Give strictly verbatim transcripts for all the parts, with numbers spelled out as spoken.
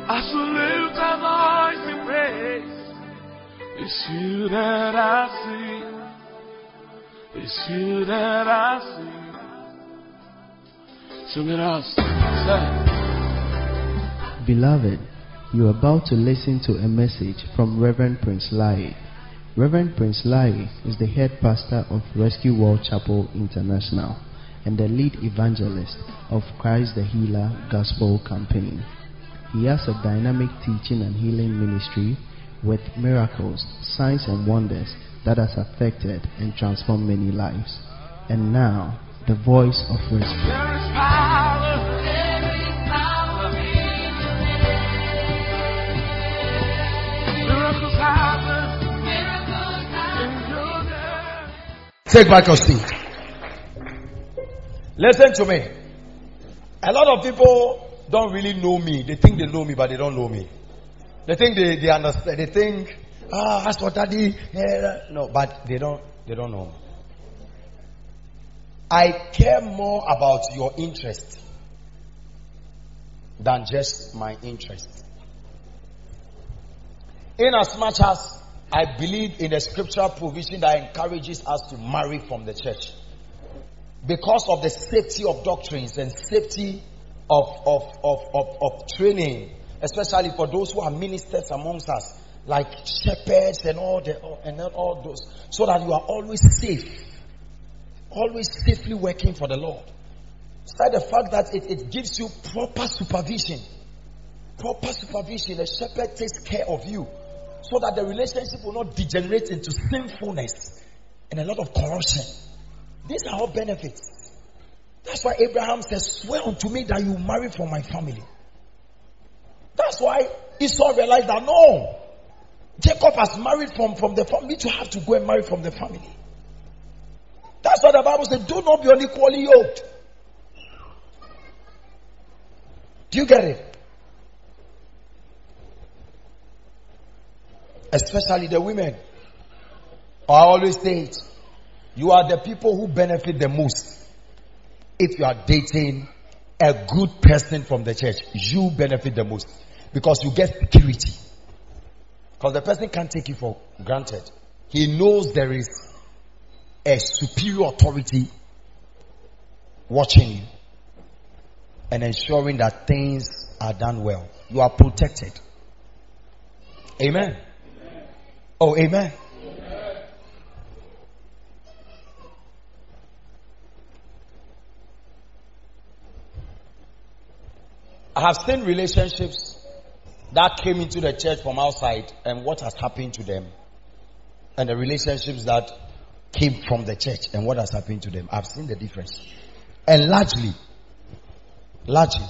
I shall lift my voice in praise. It's you that I see. It's you that I see. Sing it out. Say. Beloved, you are about to listen to a message from Reverend Prince Lai. Reverend Prince Lai is the head pastor of Rescue World Chapel International and the lead evangelist of Christ the Healer Gospel Campaign. He has a dynamic teaching and healing ministry with miracles, signs and wonders that has affected and transformed many lives. And now, the voice of rescue. There is power. There is power in the name. Miracles happen. Miracles happen in your name. Take back your seat. Listen to me. A lot of people don't really know me. They think they know me, but they don't know me. They think they, they understand. They think, ah, that's what daddy. Yeah. No, but they don't. They don't know me. I care more about your interest than just my interest. In as much as I believe in the scriptural provision that encourages us to marry from the church, because of the safety of doctrines and safety of, of, of, of, of training, especially for those who are ministers amongst us, like shepherds and all the and all those, so that you are always safe, always safely working for the Lord. Despite the fact that it, it gives you proper supervision, proper supervision, the shepherd takes care of you, so that the relationship will not degenerate into sinfulness and a lot of corruption. These are all benefits. That's why Abraham says, swear unto me that you marry for my family. That's why Esau realized that no, Jacob has married from, from the family, to have to go and marry from the family. That's why the Bible says, do not be unequally yoked. Do you get it? Especially the women. I always say it. You are the people who benefit the most. If you are dating a good person from the church, you benefit the most. Because you get security. Because the person can't take you for granted. He knows there is a superior authority watching you and ensuring that things are done well. You are protected. Amen. Amen. Oh, amen. Amen. I have seen relationships that came into the church from outside and what has happened to them, and the relationships that came from the church and what has happened to them. I've seen the difference. And largely, largely,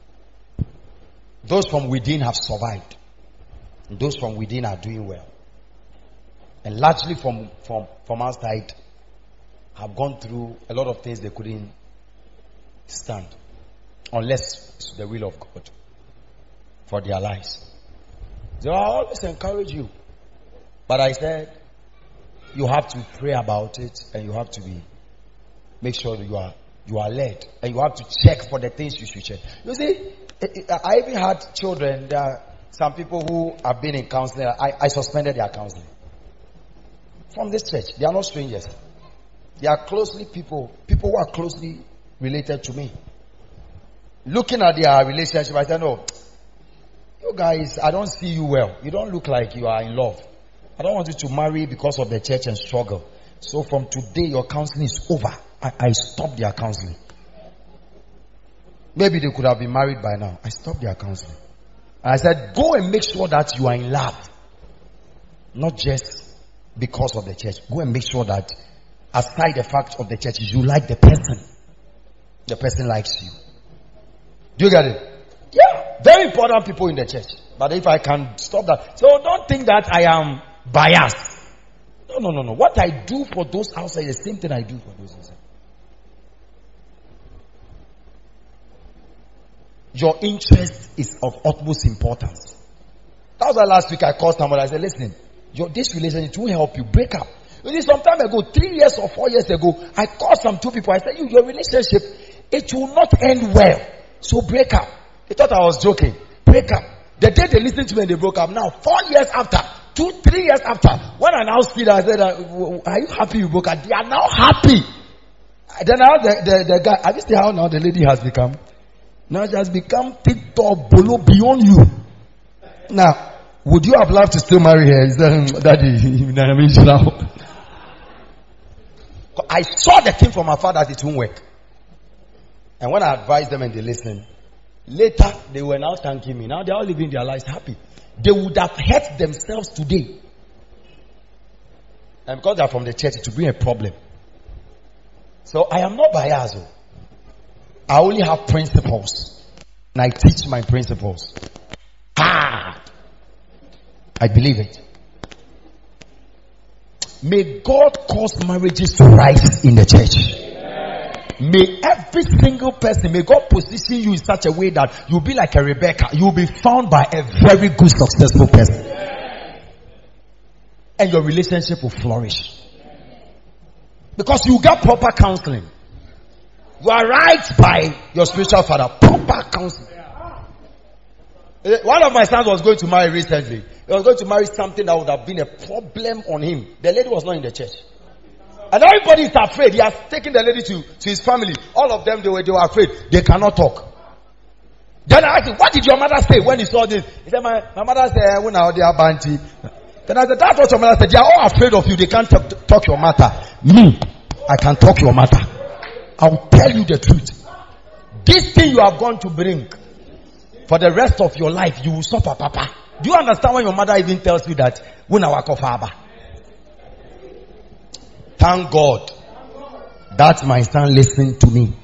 those from within have survived. And those from within are doing well. And largely from, from, from outside have gone through a lot of things they couldn't stand. Unless it's the will of God for their lives. So I always encourage you. But I said, you have to pray about it, and you have to be, make sure that you are, you are led, and you have to check for the things you should check. You see, I even had children. There are some people who have been in counseling. I, I suspended their counseling from this church. They are not strangers. They are closely people, people who are closely related to me. Looking at their relationship, I said, no, you guys, I don't see you well. You don't look like you are in love. I don't want you to marry because of the church and struggle. So from today, your counseling is over. I, I stopped their counseling. Maybe they could have been married by now. I stopped their counseling. And I said, go and make sure that you are in love. Not just because of the church. Go and make sure that aside the fact of the church, you like the person. The person likes you. Do you get it? Yeah. Very important people in the church. But if I can stop that. So don't think that I am biased. No, no, no, no. What I do for those outside is the same thing I do for those inside. Your interest is of utmost importance. That was why last week I called somebody. I said, listen, your, this relationship will help you break up. You see, some time ago, three years or four years ago, I called some two people. I said, you, your relationship, it will not end well. So break up. They thought I was joking. Break up. The day they listened to me and they broke up, now four years after, two, three years after, when I now see that, I said, uh, are you happy you broke up? They are now happy. Then now the, the, the guy, have you seen how now the lady has become? Now she has become TikTok bolo beyond you. Now, would you have loved to still marry her? He said, Daddy, I saw the thing from afar that it won't work. And when I advised them and they listened, later they were now thanking me. Now they are all living their lives happy. They would have hurt themselves today. And because they are from the church, it will bring a problem. So I am not biased. I only have principles. And I teach my principles. Ah! I believe it. May God cause marriages to rise in the church. May every single person, may God position you in such a way that you'll be like a Rebecca. You'll be found by a very good, successful person. And your relationship will flourish. Because you get proper counseling. You are right by your spiritual father. Proper counseling. One of my sons was going to marry recently. He was going to marry something that would have been a problem on him. The lady was not in the church. And everybody is afraid. He has taken the lady to, to his family. All of them, they were, they were afraid. They cannot talk. Then I asked him, what did your mother say when he saw this? He said, my, my mother said, when I they are banty. Then I said, that's what your mother said. They are all afraid of you. They can't talk, talk your matter. Me, I can talk your matter. I will tell you the truth. This thing you are going to bring for the rest of your life, you will suffer, Papa. Do you understand when your mother even tells you that? When I walk off, Abba. Thank God that my son listened to me.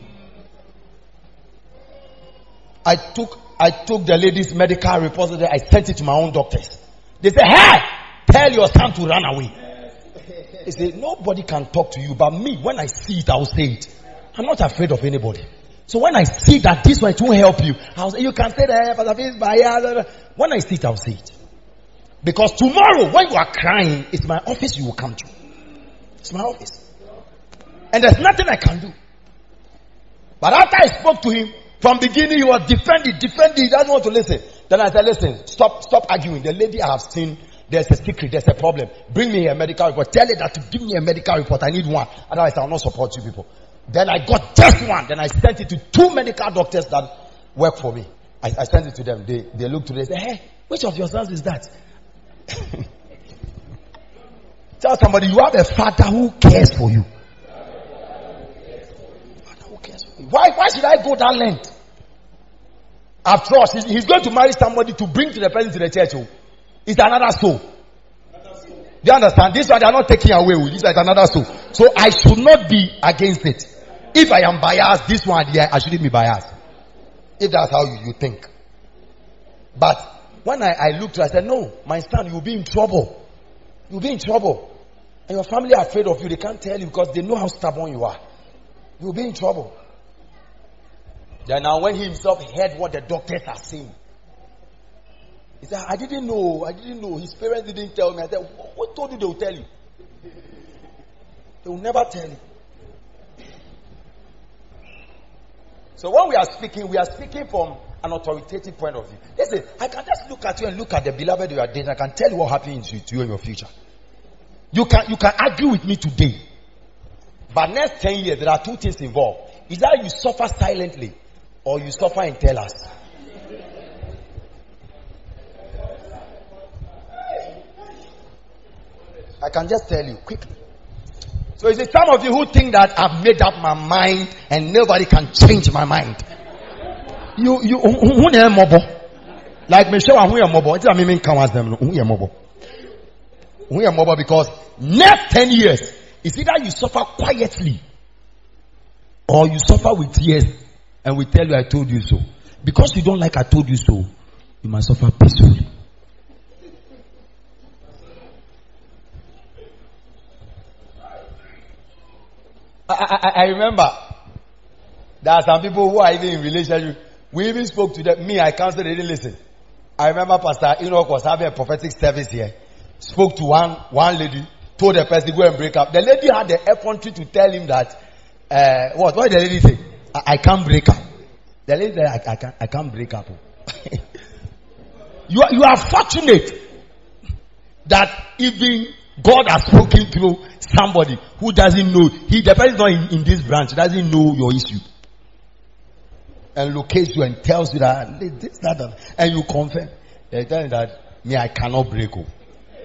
I took I took the lady's medical report. I sent it to my own doctors. They said, hey, tell your son to run away. They said, nobody can talk to you, but me, when I see it, I will say it. I'm not afraid of anybody. So when I see that this one it won't help you, I'll say, you can say that. When I see it, I'll say it. Because tomorrow, when you are crying, it's my office you will come to. It's my office. And there's nothing I can do. But after I spoke to him, from beginning he was defending, defending, he doesn't want to listen. Then I said, listen, stop, stop arguing. The lady I have seen, there's a secret, there's a problem. Bring me a medical report. Tell her that to give me a medical report. I need one. Otherwise I will not support you people. Then I got just one. Then I sent it to two medical doctors that work for me. I, I sent it to them. They, they looked to it and said, hey, which of your sons is that? Tell somebody you have a father who cares for you. Father who cares for you. Why, why should I go that length? After all, he's, he's going to marry somebody to bring to the person to the church. Oh. It's another soul. Do you understand? This one they are not taking away. This is another soul. So I should not be against it. If I am biased, this one here, I shouldn't be biased. If that's how you, you think. But when I, I looked, I said, no, my son, you'll be in trouble. You'll be in trouble. And your family are afraid of you. They can't tell you because they know how stubborn you are. You'll be in trouble. Then now when he himself heard what the doctors are saying, he said, I didn't know. I didn't know. His parents didn't tell me. I said, what told you they will tell you? They will never tell you. So when we are speaking, we are speaking from an authoritative point of view. Listen, I can just look at you and look at the beloved you are dating. I can tell you what happens to you in your future. You can, you can argue with me today. But next ten years, there are two things involved. Either you suffer silently or you suffer and tell us. I can just tell you quickly. So is it some of you who think that I've made up my mind and nobody can change my mind? You, you, who are mobile? Like me show who are mobile. It's a mean can ask them who are mobile. Who are mobile because next ten years, it's either you suffer quietly or you suffer with tears and we tell you I told you so. Because you don't like I told you so, you must suffer peacefully. I, I, I remember there are some people who are even in relationship. We even spoke to them. Me, I counseled, they didn't listen. I remember Pastor Enoch was having a prophetic service here. Spoke to one one lady, told the person to go and break up. The lady had the effrontery to tell him that uh, what? What did the lady say? I, I can't break up. The lady said, I, I can't I can't break up. You are, you are fortunate that even God has spoken through somebody who doesn't know. He, the person is not in, in this branch, doesn't know your issue. And locates you and tells you that this, that, that. And you confirm. They tell you that, me, I cannot break up.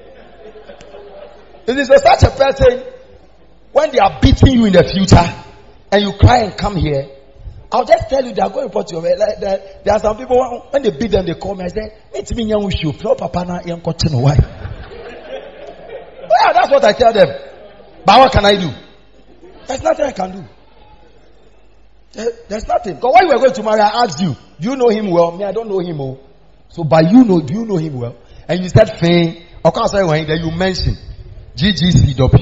It is such a person, when they are beating you in the future, and you cry and come here, I'll just tell you they are going to report you. Like, there, there are some people, when they beat them, they call me. I say, it's me, young issue. Papa, na young coaching. Why? Yeah, that's what I tell them. But what can I do? There's nothing I can do. There, there's nothing. Because when we were going to marry, I asked you, do you know him well? Me, I don't know him well. So, by you know, do you know him well? And you said, Fame. Of course, I went there. You mentioned G G C W.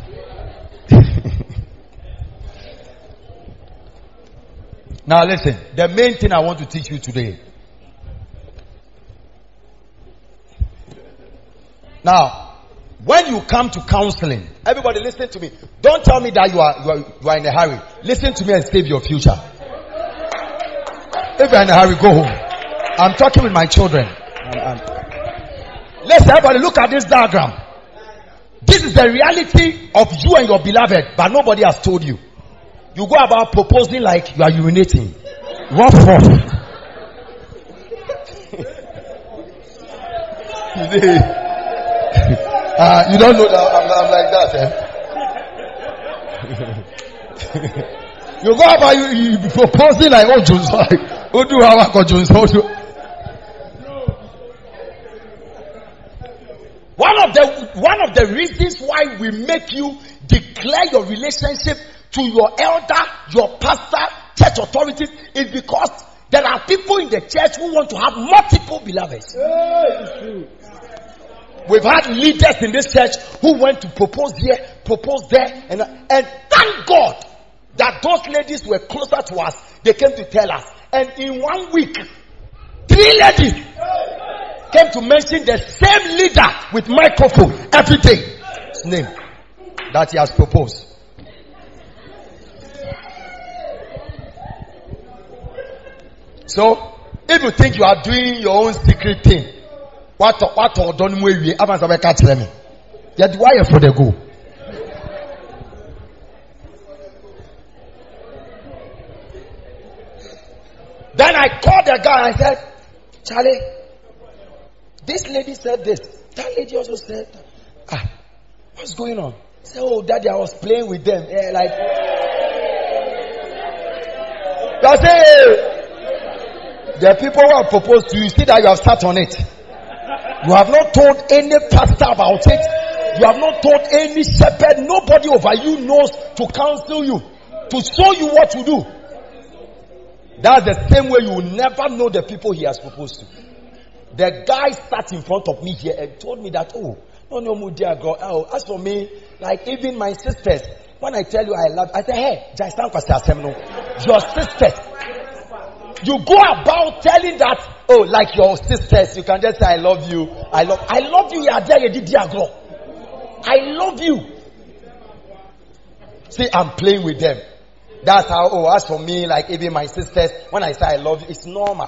Now listen, the main thing I want to teach you today. Now, when you come to counseling, everybody listen to me. Don't tell me that you are, you are, you are in a hurry. Listen to me and save your future. If you're in a hurry, go home. I'm talking with my children. I'm, I'm... Listen, everybody look at this diagram. This is the reality of you and your beloved, but nobody has told you. You go about proposing like you are urinating. What for? uh, you don't know that I'm, I'm like that. Eh? You go about you, you proposing like oh Jones, oh do how I Jones. One of the one of the reasons why we make you declare your relationship to your elder, your pastor, church authorities is because there are people in the church who want to have multiple beloveds. We've had leaders in this church who went to propose here, propose there, and, and thank God that those ladies were closer to us. They came to tell us. And in one week, three ladies came to mention the same leader with microphone every day. His name that he has proposed. So, if you think you are doing your own secret thing, what what or don't we avance about catch them? Yet why for the go? Then I called the guy and I said, Charlie, this lady said this. That lady also said, ah, what's going on? He said, oh, daddy, I was playing with them. Yeah, like, I say, the people who have proposed to you, see that you have sat on it. You have not told any pastor about it. You have not told any shepherd. Nobody over you knows to counsel you, to show you what to do. That's the same way you will never know the people he has proposed to. The guy sat in front of me here and told me that, oh, no, no, my dear girl. Oh, as for me, like even my sisters, when I tell you I love, I say, hey, just stand your sisters. You go about telling that, oh, like your sisters, you can just say, I love you. I love, I love you. I love you. See, I'm playing with them. That's how, oh, as for me, like even my sisters, when I say I love you, it's normal.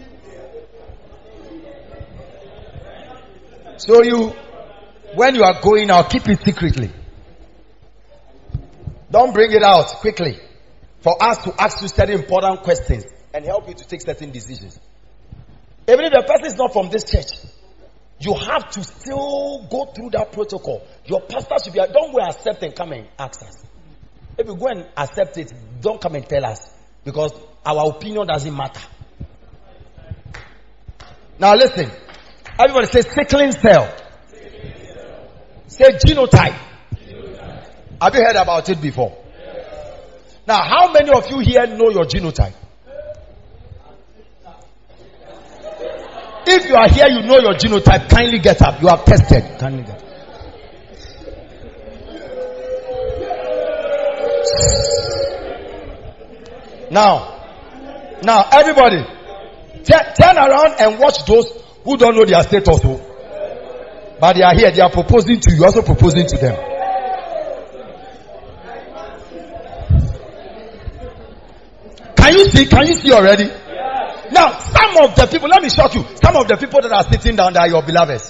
So you, when you are going out, keep it secretly. Don't bring it out quickly for us to ask you certain important questions and help you to take certain decisions. Even if the person is not from this church, you have to still go through that protocol. Your pastor should be, don't go and accept and come and ask us. If you go and accept it, don't come and tell us, because our opinion doesn't matter. Now listen, everybody say sickling cell. Say genotype. Have you heard about it before? Now, how many of you here know your genotype? If you are here, you know your genotype, kindly get up. You have tested. Kindly get up. Now, now everybody, t- turn around and watch those who don't know their status. But they are here, they are proposing to you, you're also proposing to them. Can you see? Can you see already? Now, some Some of the people, let me shock you. Some of the people that are sitting down there are your beloveds.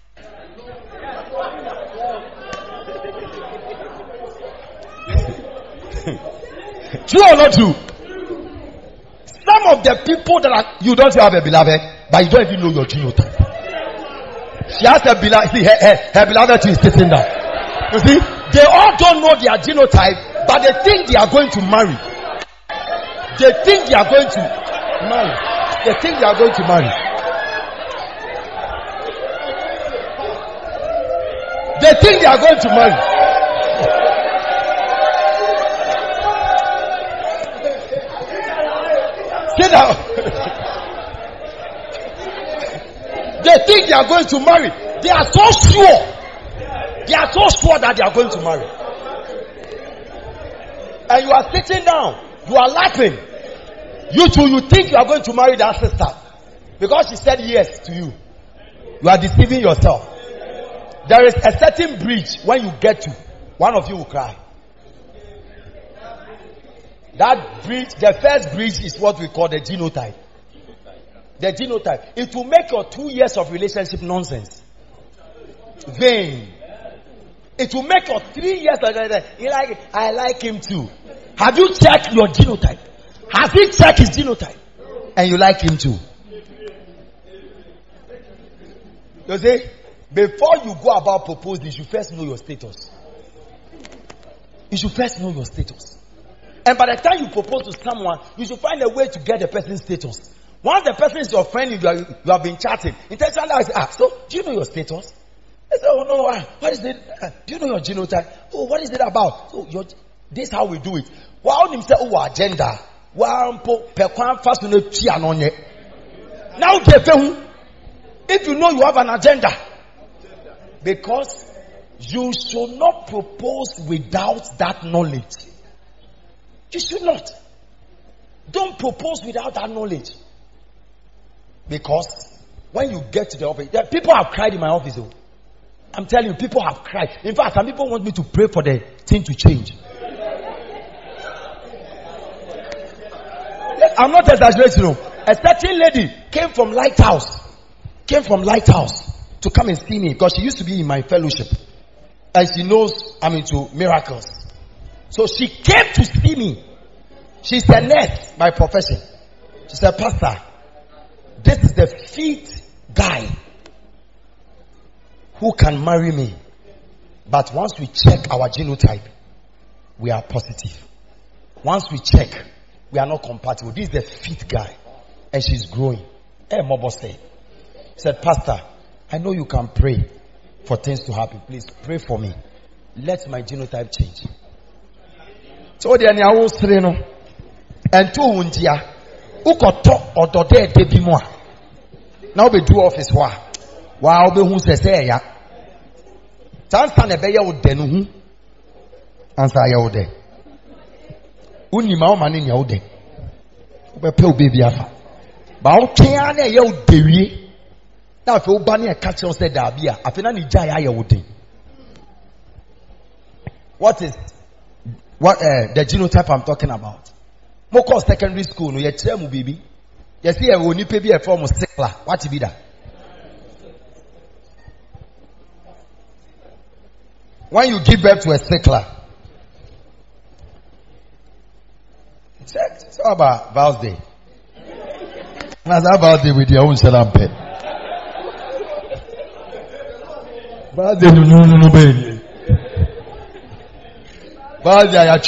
True or not true? Some of the people that are, you don't have a beloved, but you don't even know your genotype. She has a beloved, see, her, her, her beloved is sitting there. You see, they all don't know their genotype, but they think they are going to marry. They think they are going to marry. They think they are going to marry. They think they are going to marry. Sit down. They think they are going to marry. They are so sure. They are so sure that they are going to marry. And you are sitting down. You are laughing. You too, you think you are going to marry that sister. Because she said yes to you. You are deceiving yourself. There is a certain bridge when you get to. One of you will cry. That bridge, the first bridge is what we call the genotype. The genotype. It will make your two years of relationship nonsense. Vain. It will make your three years of relationship. You like, I like him too. Have you checked your genotype? Has he checked his genotype? And you like him too. You see, before you go about proposing, you should first know your status. You should first know your status. And by the time you propose to someone, you should find a way to get the person's status. Once the person is your friend, you, are, you have been chatting. Intentionally, I say, ah, so do you know your status? I say, oh no, uh, what is it? Uh, do you know your genotype? Oh, what is it about? So your, this is how we do it. Wow, him say, oh, agenda. Wow, fast Now, if you know you have an agenda, because you should not propose without that knowledge. You should not. Don't propose without that knowledge. Because when you get to the office, there, people have cried in my office. Oh. I'm telling you, people have cried. In fact, some people want me to pray for the thing to change. I'm not exaggerating. No. A certain lady came from Lighthouse. Came from Lighthouse to come and see me because she used to be in my fellowship. And she knows I'm into miracles. So she came to see me. She's a nurse by profession. She said, Pastor, this is the fifth guy who can marry me. But once we check our genotype, we are positive. Once we check, we are not compatible. This is the fifth guy. And she's growing. Hey, Mobo said, said, Pastor, I know you can pray for things to happen. Please pray for me. Let my genotype change. So the anya wo sere no ento wuntia ukoto odode de bi mo a na obe do office ho a wa obe hu sese ya tansa na be ye wo de no hu ansa ye wo de unima o ma ne nya wo de obe pe obe bi afa ba o tia na ye wo de wie na afi o ba na e ka che o se da bia afi na ni gya ya ye wo de. What is What uh, the genotype I'm talking about? Mo call secondary school no ye kire mu bibi. Ye see e woni pe bi e form sickler. What be that? When you give birth to a sickler. Check. So about birthday. That's about birthday with your own salam pet. Birthday no no no baby. That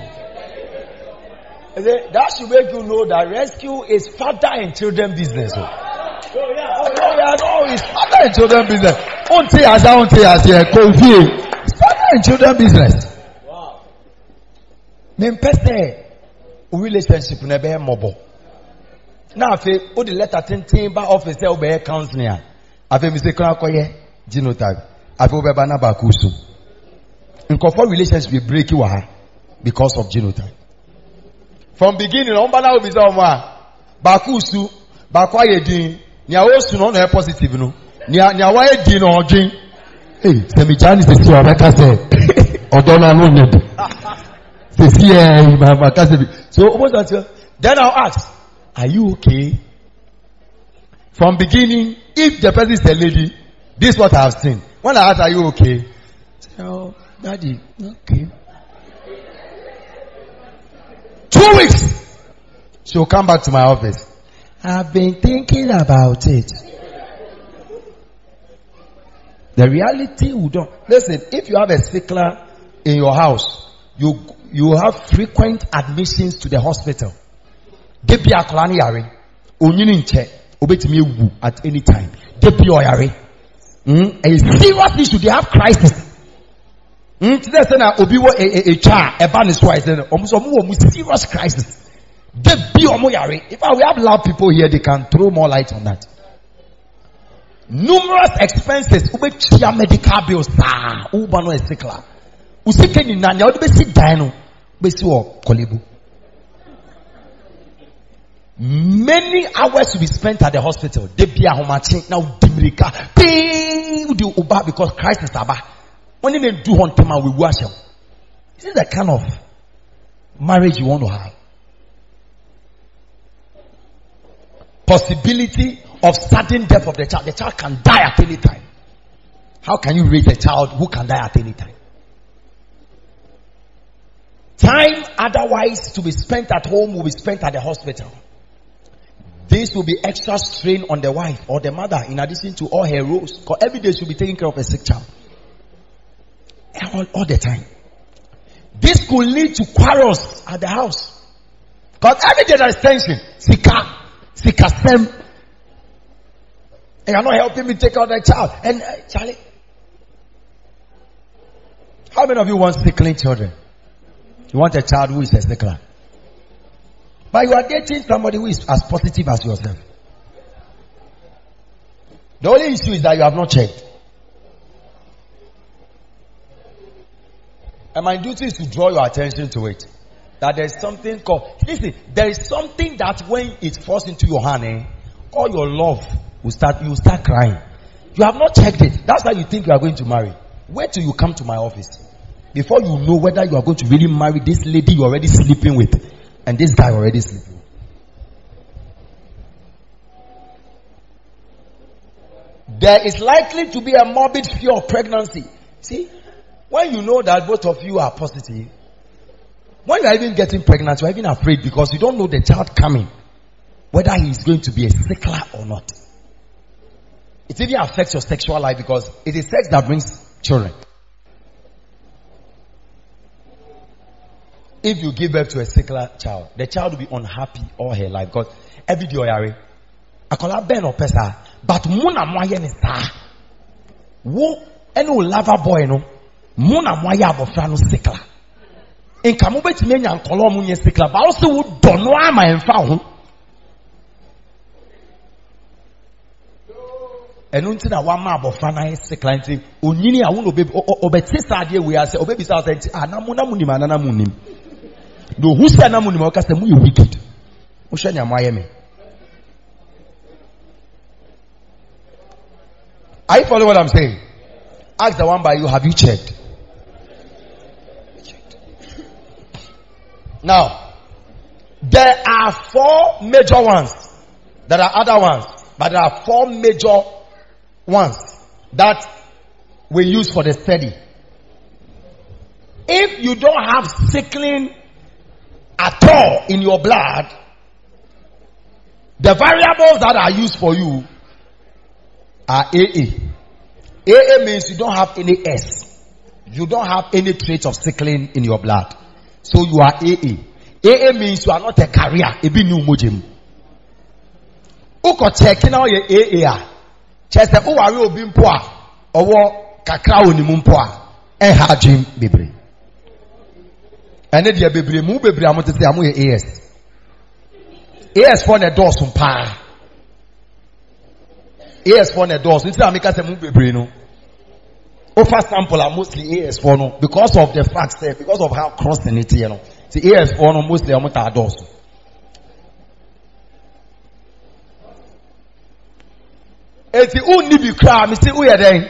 should make you know that rescue is father and children business. Oh, oh yeah, oh yeah, no, it's father and children business. Until as I until as you confused, it's father and children business. Wow. Me person relationship never mobile. Now, if you the letter ten timber office there be counseling. I feel Mister Krakoye genotype. I feel be bana bakusu. In conform relationship we break you because of genotype. From beginning, on bana will be someone bakusu bakwa yedin nia osu no na positive no nia nia wa yedin no odwin eh se me jani se si obeka se odona no nyed se si eh mama ka se so almost that then I'll ask, are you okay? From beginning, if the person is a lady, this is what I have seen. When I ask, are you okay? Say, oh, daddy, okay. Two weeks, she'll come back to my office. I've been thinking about it. The reality we don't. Listen, if you have a sickler in your house, you you have frequent admissions to the hospital. Debi akolani yare, onyini nche, obetimi ewu at any time. Debi oyare. Mm, a serious issue, they have crisis. Mm, today say na obi wo a a cha e ba ne so I say omo so mo serious crisis. Debi omo yare. If we have loud people here, they can throw more light on that. Numerous expenses, ube chia medical bills, ah, uba no esikla. Usike ni nanya, ube si dino, ube si wo kolebu. Many hours to be spent at the hospital. They be a homachi now dimirika. Pay the uba because Christ is aba. Only they do hunt him and we wash him. This is the kind of marriage you want to have. Possibility of sudden death of the child. The child can die at any time. How can you raise a child who can die at any time? Time otherwise to be spent at home will be spent at the hospital. This will be extra strain on the wife or the mother in addition to all her roles. Because every day she'll be taking care of a sick child. All, all the time. This could lead to quarrels at the house. Because every day there is tension. Sika. Sika sem. And you're not helping me take care of that child. And uh, Charlie. How many of you want sickling children? You want a child who is a sickler. But you are dating somebody who is as positive as yourself. The only issue is that you have not checked. And my duty is to draw your attention to it. That there is something called, listen, there is something that when it falls into your hand, eh, all your love will start, you will start crying. You have not checked it. That's why you think you are going to marry. Wait till you come to my office. Before you know whether you are going to really marry this lady you're already sleeping with. And this guy already sleeping. There is likely to be a morbid fear of pregnancy. See, when you know that both of you are positive, when you are even getting pregnant, you are even afraid because you don't know the child coming, whether he is going to be a sickler or not. It even affects your sexual life because it is sex that brings children. If you give birth to a sickler child, the child will be unhappy all her life because every day you I call her Ben or Pesa, but Muna Moyen is star. Wo any lover boy no Muna Moya Bofrano sickler. In Kamubet Menya and Colomunia sickler, but also would don't know am I found. And until a one map of Fana sickler, Unini, I won't be obetisa idea we are say, Obebi South, Anamuna Munim and Anamunim. No, who said Namunimo Castamu, you wicked? Oshania Miami. Are you following what I'm saying? Ask the one by you, have you checked? Now, there are four major ones. There are other ones, but there are four major ones that we use for the study. If you don't have sickling at all in your blood, the variables that are used for you are A A. A A means you don't have any S. You don't have any trait of sickling in your blood. So you are A A. A A means you are not a carrier. Ebi new mojim. Uko checking out your A A. Chese uwari obi mpoa. Owo kakra oni mpoa. E hajim bebre. Ene dia bebre mu bebre amotese amu ye A S. A S for the doors umpa. A S for the doors. Nti ameka se mu bebre no. Offer sample are mostly A S four no because of the fact that because of how crossing it you know. See A S four no mostly amota doors. Eti uni bi kra mi say uye den.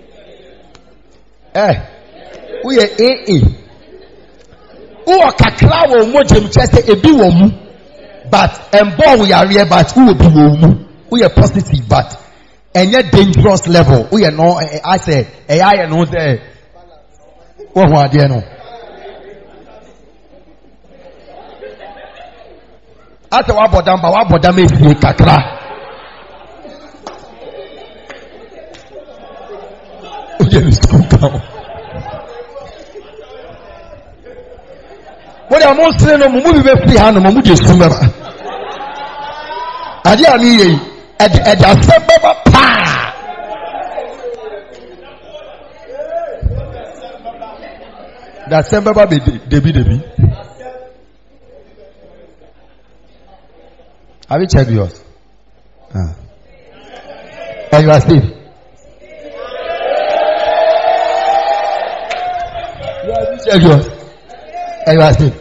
Eh. Uye A A. Uwa kakra wo mojem chese ebi wo mu. But embo we are here but who will be wo mu. we are positive, but and yet dangerous level. We are no. I said, A I and no there. What was there no? I said, what about them? What about them? Is the kakra? What am I saying? No, we be free hand. No, we just remember. Adi ami ed ed asebaba pa. That asebaba be debi debi. Have you checked yours? Ah. And you are still. You have you checked yours? And you are still.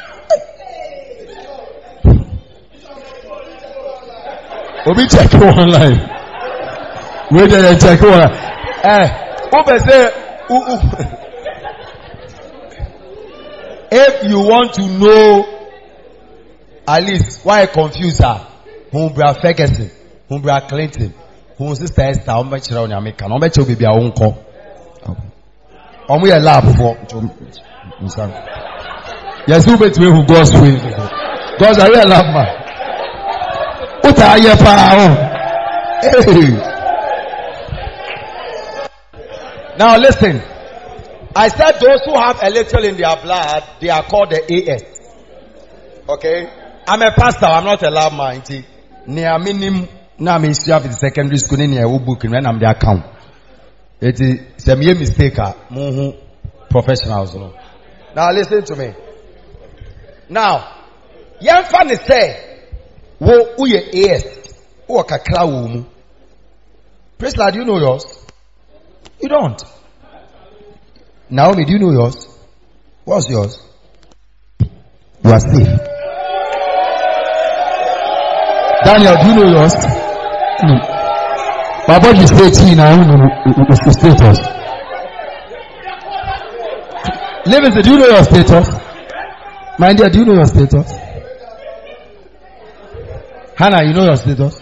Obi check online. Wait there and check online. Eh, Obi say, if you want to know at least why confuse her, whom bra Ferguson, whom bra Clinton, whom sister Esther, how much around America, how much will be our own call. On we are lab for yes, who bet me who goes with God's a real love man. What are you for? Now listen. I said those who have electoral in their blood, they are called the A S. Okay? I'm a pastor, I'm not a lab man. Near minimum, now I'm in the secondary school in your book when I'm the account. It is a mere mistake. Professionals. Now listen to me. Now, young fan is say, wo uye A S, wo kakra wo mu. Praise Lord, do you know yours? You don't. Naomi, do you know yours? What's yours? You are safe. Daniel, do you know yours? No. My body is eighteen now. What's the status? Levin, do you know your status? My dear, do you know your status? Hannah, you know your status?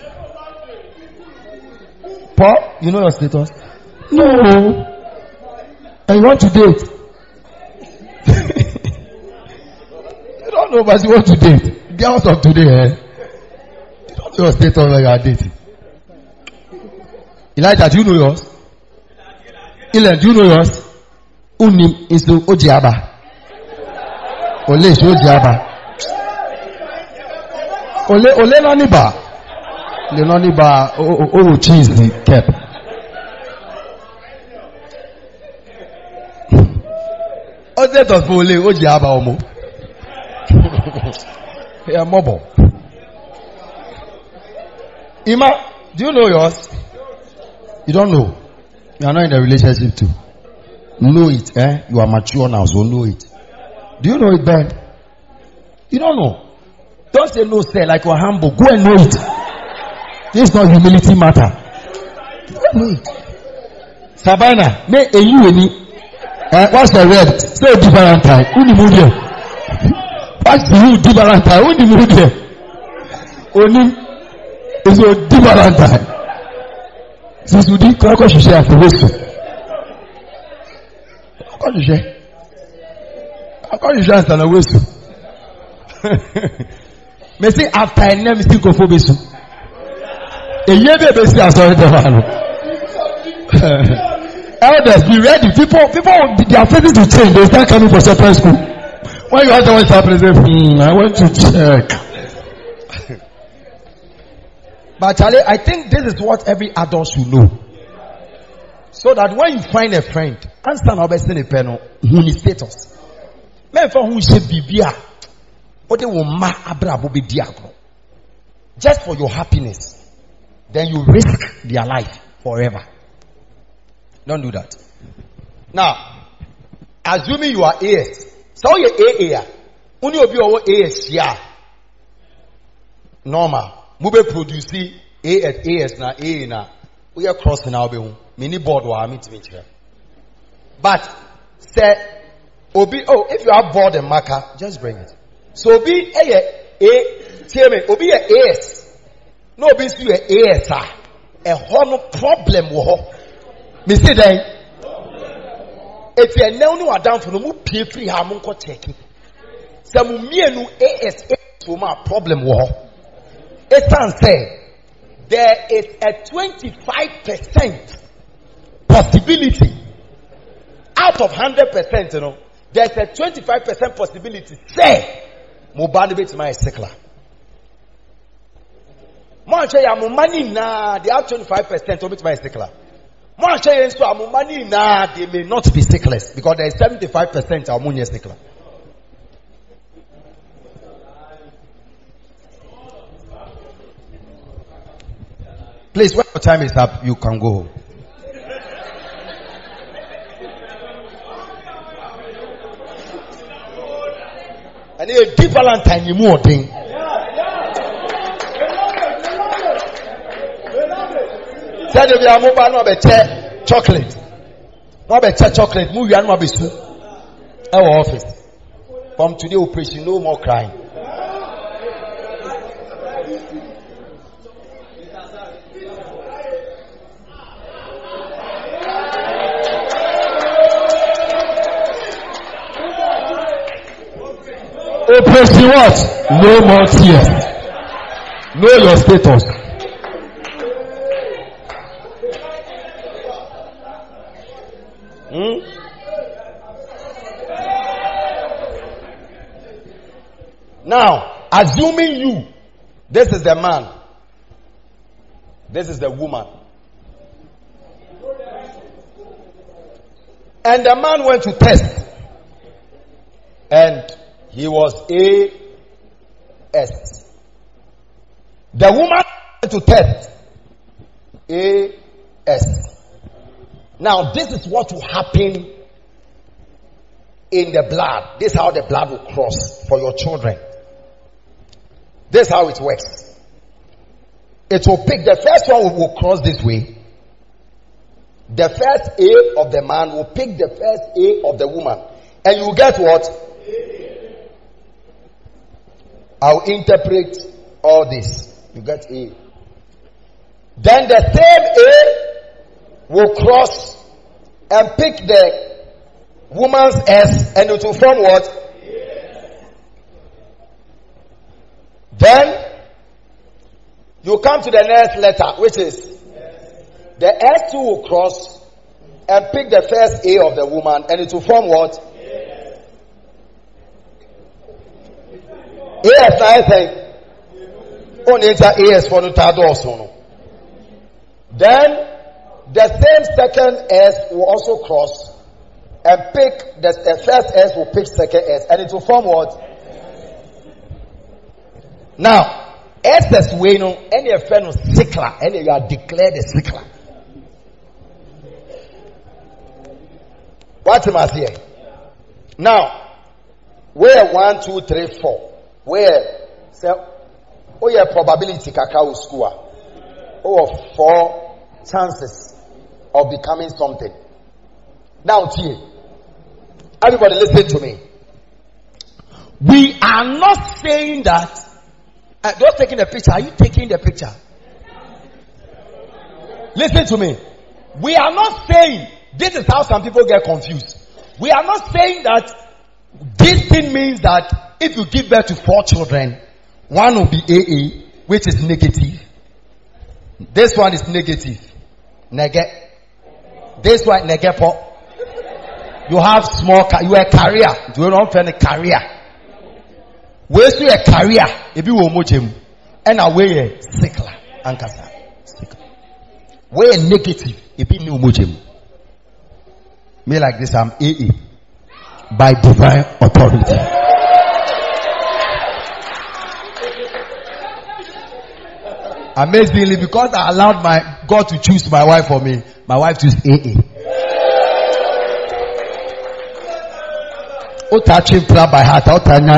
Paul, you know your status? No. And you want to date? You don't know, but you want to date. Get out of today, eh? You don't know your status when you are dating. Elijah, do you know yours? Elen, do you know yours? Unim is to Ojiaba. Ole is Ojiaba. Ole, ole noniba. Le noniba, oh, cheese, the cap. Ose to ole, Ojiaba omo. Yeah, mobile. Ima, do you know yours? You don't know. You are not in a relationship too. Know it, eh? You are mature now, so know it. Do you know it, Ben? You don't know. Don't say no, say like you're humble. Go and know it. This is not humility matter. Go and know it. Sabina, me a you any? Eh, what's the word? Say different time. Who the mood here? What's the you different time? Who the mood here? Only is a different time. Since we did crack, she share for this. How do you share? How do you share and a whistle? Me say after I name still go for this. A year baby say I saw it man. Elders, be ready. People, people, their faces to change. They start coming for separate school. When you ask them what's happening, they say, hmm, I want to check. But Charlie, I think this is what every adult should know. So that when you find a friend, understand how best in a panel, who is status. Men for who should be beer. Or they will ma abrabo be diagno. Just for your happiness. Then you risk their life forever. Don't do that. Now, assuming you are A S. So you are A A. Only of you are A S here. Normal. Mube produce A at A S na A na. We are crossing our be mini board wa meet me here. But say Obi, oh, if you have board and marker, just bring it. So Obi A A T M Obi A S. No be see A S R. A whole problem wo. Me say then. If you now know down for no mu pay free ha mo nko check. Some mienu A S A to my problem wo. It can say there is a twenty-five percent possibility out of one hundred percent, you know. There's a twenty-five percent possibility. Say, Mubani bit my sickler. Manche ya money na they have twenty-five percent of it my sickler. Manche ya so money na they may not be sickless because there is seventy-five percent of money sickler. Please, when your time is up, you can go home. And a deep Valentine, you more thing. Said if you are mobile, no better chocolate. No better chocolate. Move your animal bisu. Our office. From today, operation, no more crying. Operation what? No more tears. Know your status. Hmm? Now, assuming you, this is the man, this is the woman, and the man went to test, and he was A S. The woman went to test A S. Now, this is what will happen in the blood. This is how the blood will cross for your children. This is how it works. It will pick, the first one will cross this way. The first A of the man will pick the first A of the woman. And you get what? I'll interpret all this. You get A. Then the same A will cross and pick the woman's S and it will form what? Then you come to the next letter, which is the S two will cross and pick the first A of the woman and it will form what? A S I think. Only A S for the third also. Then the same second S will also cross and pick the, the first S will pick second S and it will form what? Now, S is way no any friend of sickler, any you are declared a sickler. What am I saying? Now, where one, two, three, four. Where so oh yeah probability kakao score. Oh four chances of becoming something. Now T. Everybody listen to me. We are not saying that uh, just taking the picture. Are you taking the picture? Listen to me. We are not saying this is how some people get confused. We are not saying that this thing means that if you give birth to four children, one will be A A, which is negative. This one is negative. Nege. This one negepo. You have small, you are a carrier. Do you not find a carrier? Where's your carrier? If you will mojem, and away a sickler, ankasa. Where negative, if you new mojem. Me like this, I'm A A by divine authority. Amazingly, because I allowed my God to choose my wife for me, my wife chose A A. Touching prayer by heart,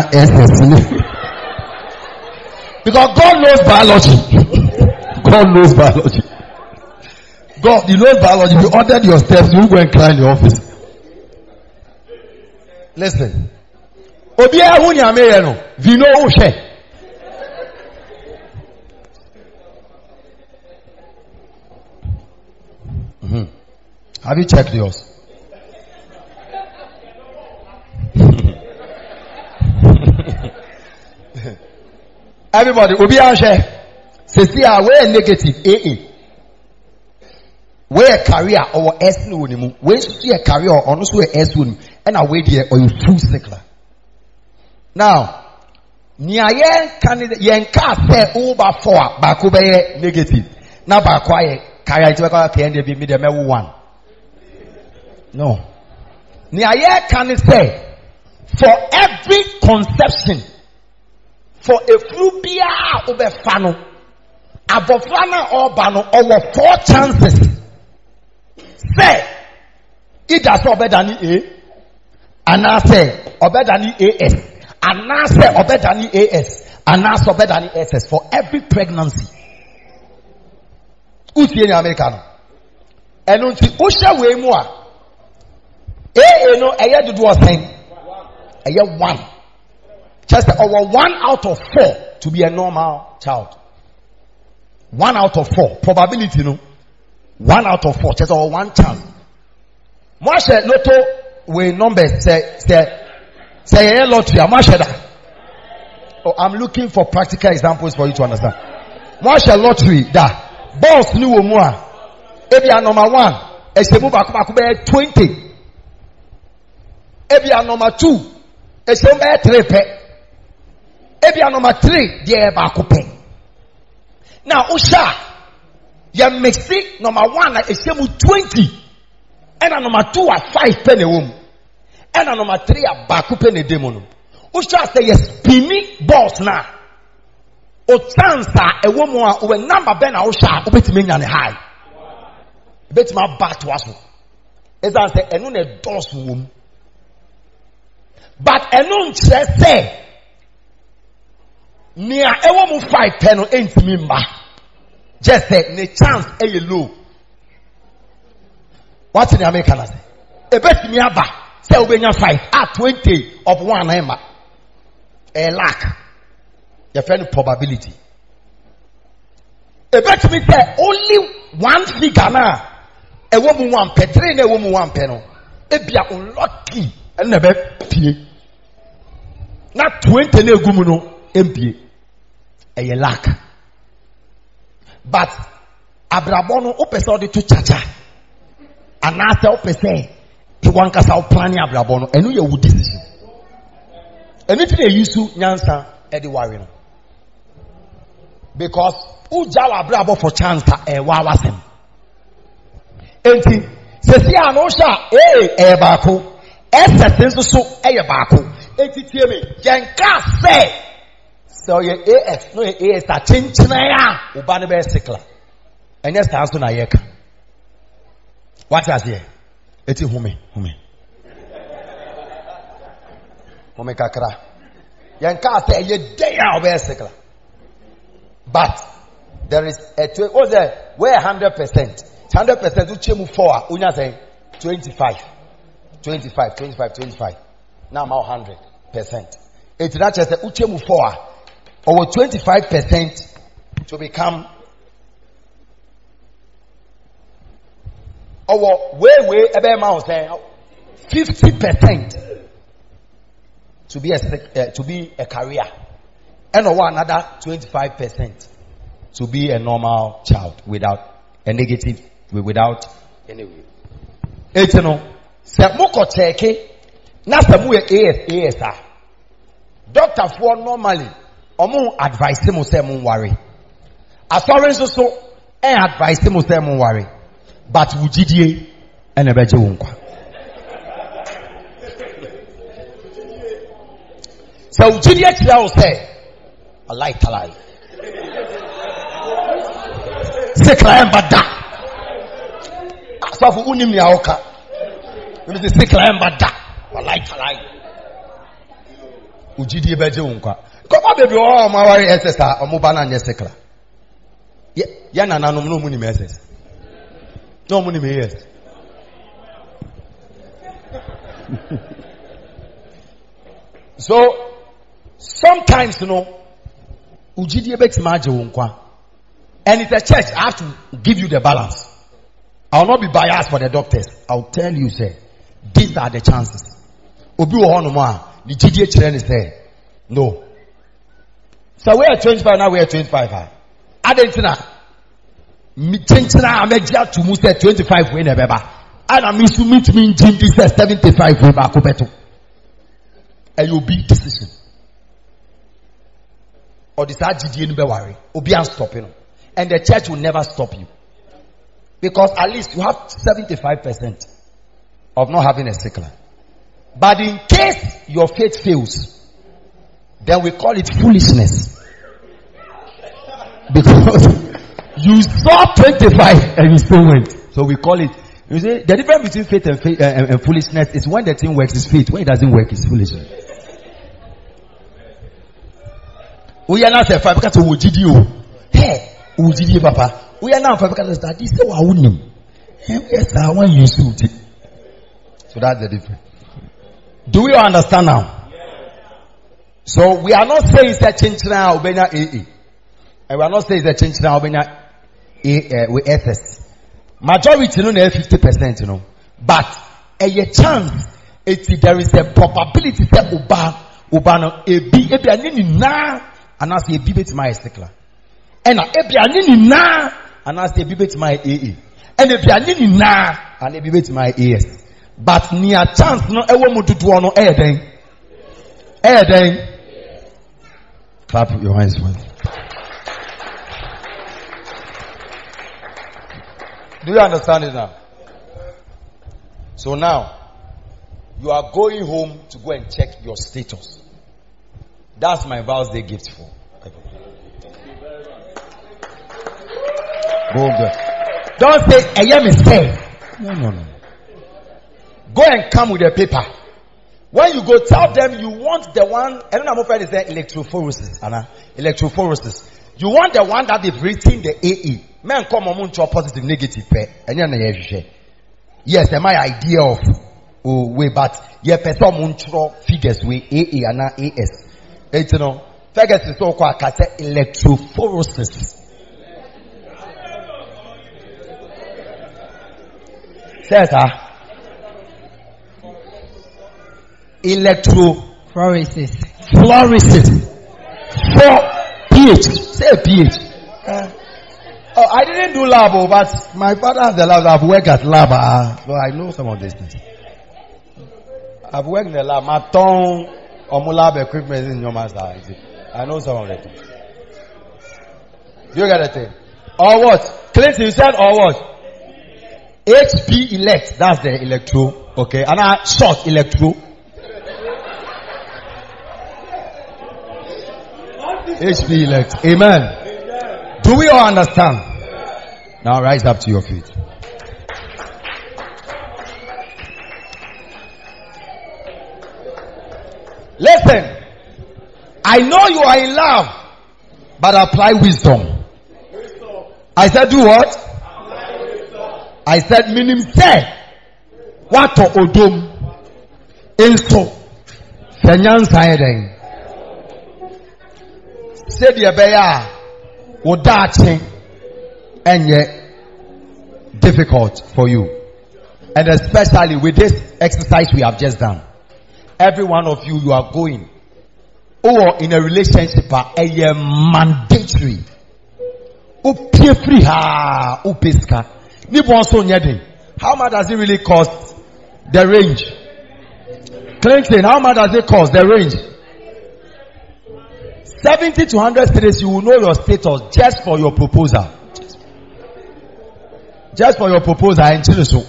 because God knows biology. God knows biology. God, you know biology. If you ordered your steps, you will go and cry in the office. Listen. Have you checked yours? Everybody, will be share. Say, see, we're negative. A A. We're a career or S no anymore. When see a career or also a S one, and I wait here or you full sickler. Now, nia yen candidate yen ka say over four back over negative. Now back quiet career to back can be me the one. No. Nia yen can say for every conception. For a few beer over fano, above flana or bano over four chances. Say, it does not better than A, and I say, or better than A S, and I say, or better than A S, and I say, better than S S for every pregnancy. Who's in American? And on the Usha way more. A, no, I had to do a thing. I had one. Just over one out of four to be a normal child. One out of four. Probability, no? One out of four. Just over one chance. Moi, je loto we numbers say say say lottery. Moi, je da. Oh, I'm looking for practical examples for you to understand. Moi, je lottery da. Boss ni wo mu a. Ebi a number one. Esemu baku baku be twenty. Ebi a number two. Esemu be three pe. Ebia number three, dear Bakupe. Now, Usha, you mix it number one like a same twenty, and a number two are five penny womb, and a number three are Bakupe ne demon. Usha say yes, pimi boss na. O chance a woman who number ben a Usha, ubet me and high. Bet my back to us. As I say, and a dos womb. But a just say. Nia ewo mu five pen ain't me ma. Just say ne chance e low. What in the American say? E bet me aba say obenya five at twenty of one ema. A lack. Your friend probability. E bet me say only one figure na ewo mu one pen, three na ewo mu one pen no. E bia unlucky and never pie. Na twenty na egu mu no empie. A lack. But Abrabono opesa de to chacha. Anasa opesa he wan kasa plan Abrabono enu ye would decision. Anything they use to nyansa e de worry no. Because uja Abrabo for chance e wa wasem. Enti se si anosha eh e baako ese so e ye baako. Enti tie me yenka say so your A F, no A S, a chinchina, ubani be sikla. And yes, answer na yeka. What is here? Eti hume, hume. Hume kakra. Yanka say ye day out be sikla. But there is a tw- what's there? Where hundred percent? Hundred percent uchemu four. Unya say twenty-five, twenty-five, twenty-five, twenty-five. Now I'm hundred percent. It's not just uchemu four. Over twenty-five percent to become over way way ebe ma say fifty percent to be a uh, to be a career, and over another twenty-five percent to be a normal child without a negative without any way. It's no se moko cheke na se mu A S A S a doctor for normally omo advice mo say mo worry. Assurance so e advice mo say mo worry. But wujidie e na beje wo nkwa. So wujidie kira wo say I like to lie. Se client bada. So for unim ni aoka. You say se client bada. I like to lie. Wujidie beje wo nkwa. Come baby, oh, my worry S S R, or Mubana and Yesekla. Yana, no, no, money, S S. No money, yes. So, sometimes, you know, Ujidi bet maji unkwa. And it's a church, I have to give you the balance. I'll not be biased for the doctors. I'll tell you, say, these are the chances. Obi Ohanuma, the G D H is there. No. So we are twenty-five now, we are twenty-five. Adentina. Tentina, Amedia to Musa twenty-five when ever. And I miss to meet me in Jim seventy-five when Bakubeto. And you'll be decision. Or the G D N be worry. Obi and stopping. And the church will never stop you. Because at least you have seventy-five percent of not having a sickler. But in case your faith fails, then we call it foolishness. Because you saw twenty-five and you still went. So we call it, you see, the difference between faith and, faith, uh, and, and foolishness is when the thing works is faith. When it doesn't work, it's foolishness. We are not a five because we G D O. Hey, we G D O, Papa. We are now five because that is so I wouldn't. Yes, I want you to. So that's the difference. Do we understand now? So we are not saying it's a change now, Obenya A A. And we are not saying it's a change now, Obenya A A with F S. Majority, no, no, fifty percent, you know. But a chance, it there is a probability that Oba, Oba, no, a B, a B, and na, and as a B bit my stickler. And a B, and na, and as a B bit my A A. And a B, and na, and a B bit my A S. But near chance, no, ever mo to do no air then. Air then. Clap your hands well. Do you understand it now? So now, you are going home to go and check your status. That's my Vows Day gift for. Go there. Don't say, I am a say. No, no, no. Go and come with a paper. When you go, tell them you want the one, I don't know how to say electrophoresis, Anna. Electrophoresis. You want the one that they've written the A E. Men come on to positive, negative. Yes, am I idea of oh, way, but yeah, person figures way A E and A S. It's you know, figures is so called electrophoresis. Says ah. Electrophoresis. Fluorescence. For pH. Say pH. Uh, oh, I didn't do lab, oh, but my father has the lab. I've worked at lab. Uh, so I know some of these things. I've worked in the lab. My tongue, or lab equipment in your master. I know some of it. Do you get the thing? Or what? Clinton, you said or what? H P elect. That's the electro. Okay. And I short electro. H P elect. Amen. Amen. Do we all understand? Amen. Now rise up to your feet. Listen. I know you are in love, but apply wisdom. wisdom. I said do what? Apply wisdom. I said minim say. What to odom? Inso. Fenyan sayeden. Say the beya would dating and yet difficult for you. And especially with this exercise we have just done. Every one of you, you are going or in a relationship are a mandatory. O pay free ha o pesca. How much does it really cost? The range. Clinton, how much does it cost? The range. seventy to one hundred cities, you will know your status just for your proposal. Just for your proposal and so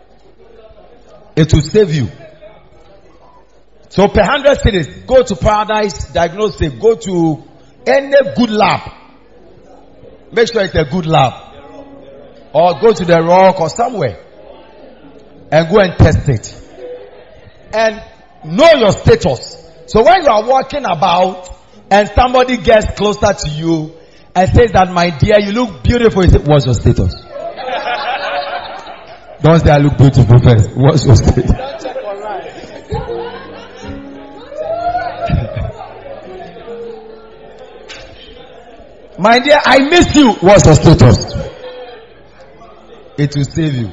it will save you. So per one hundred cities, go to Paradise Diagnostic, go to any good lab. Make sure it's a good lab. Or go to the Rock or somewhere and go and test it. And know your status. So when you are walking about and somebody gets closer to you and says that, my dear, you look beautiful. You say, what's your status? Don't say I look beautiful first. What's your status? Don't check online. My dear, I miss you. What's your status? It will save you.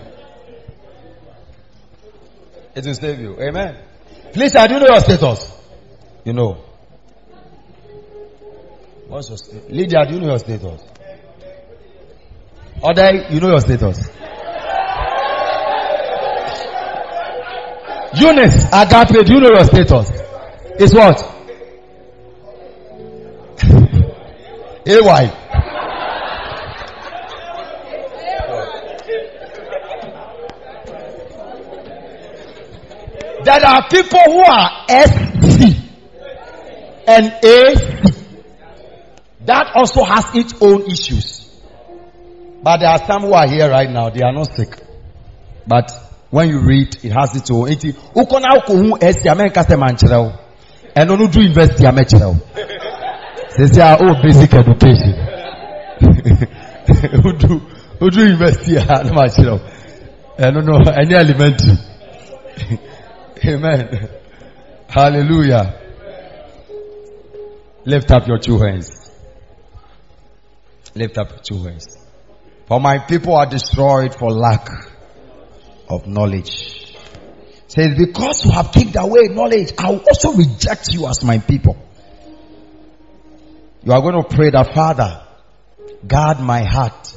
It will save you. Amen. Please, do you know your status? You know. What's your status? Lydia, do you know your status? Oday, you know your status? Eunice, Agape, do you know your status? It's what? A Y. There are people who are S C and A C. That also has its own issues. But there are some who are here right now, they are not sick. But when you read, it has its own. Who can now who S C American customer and no do university American. They say oh basic education. Who do who do university American? I don't know any elementary. Amen. Hallelujah. Lift up your two hands. Lift up your two hands. For my people are destroyed for lack of knowledge. Says, because you have kicked away knowledge, I will also reject you as my people. You are going to pray that, Father, guard my heart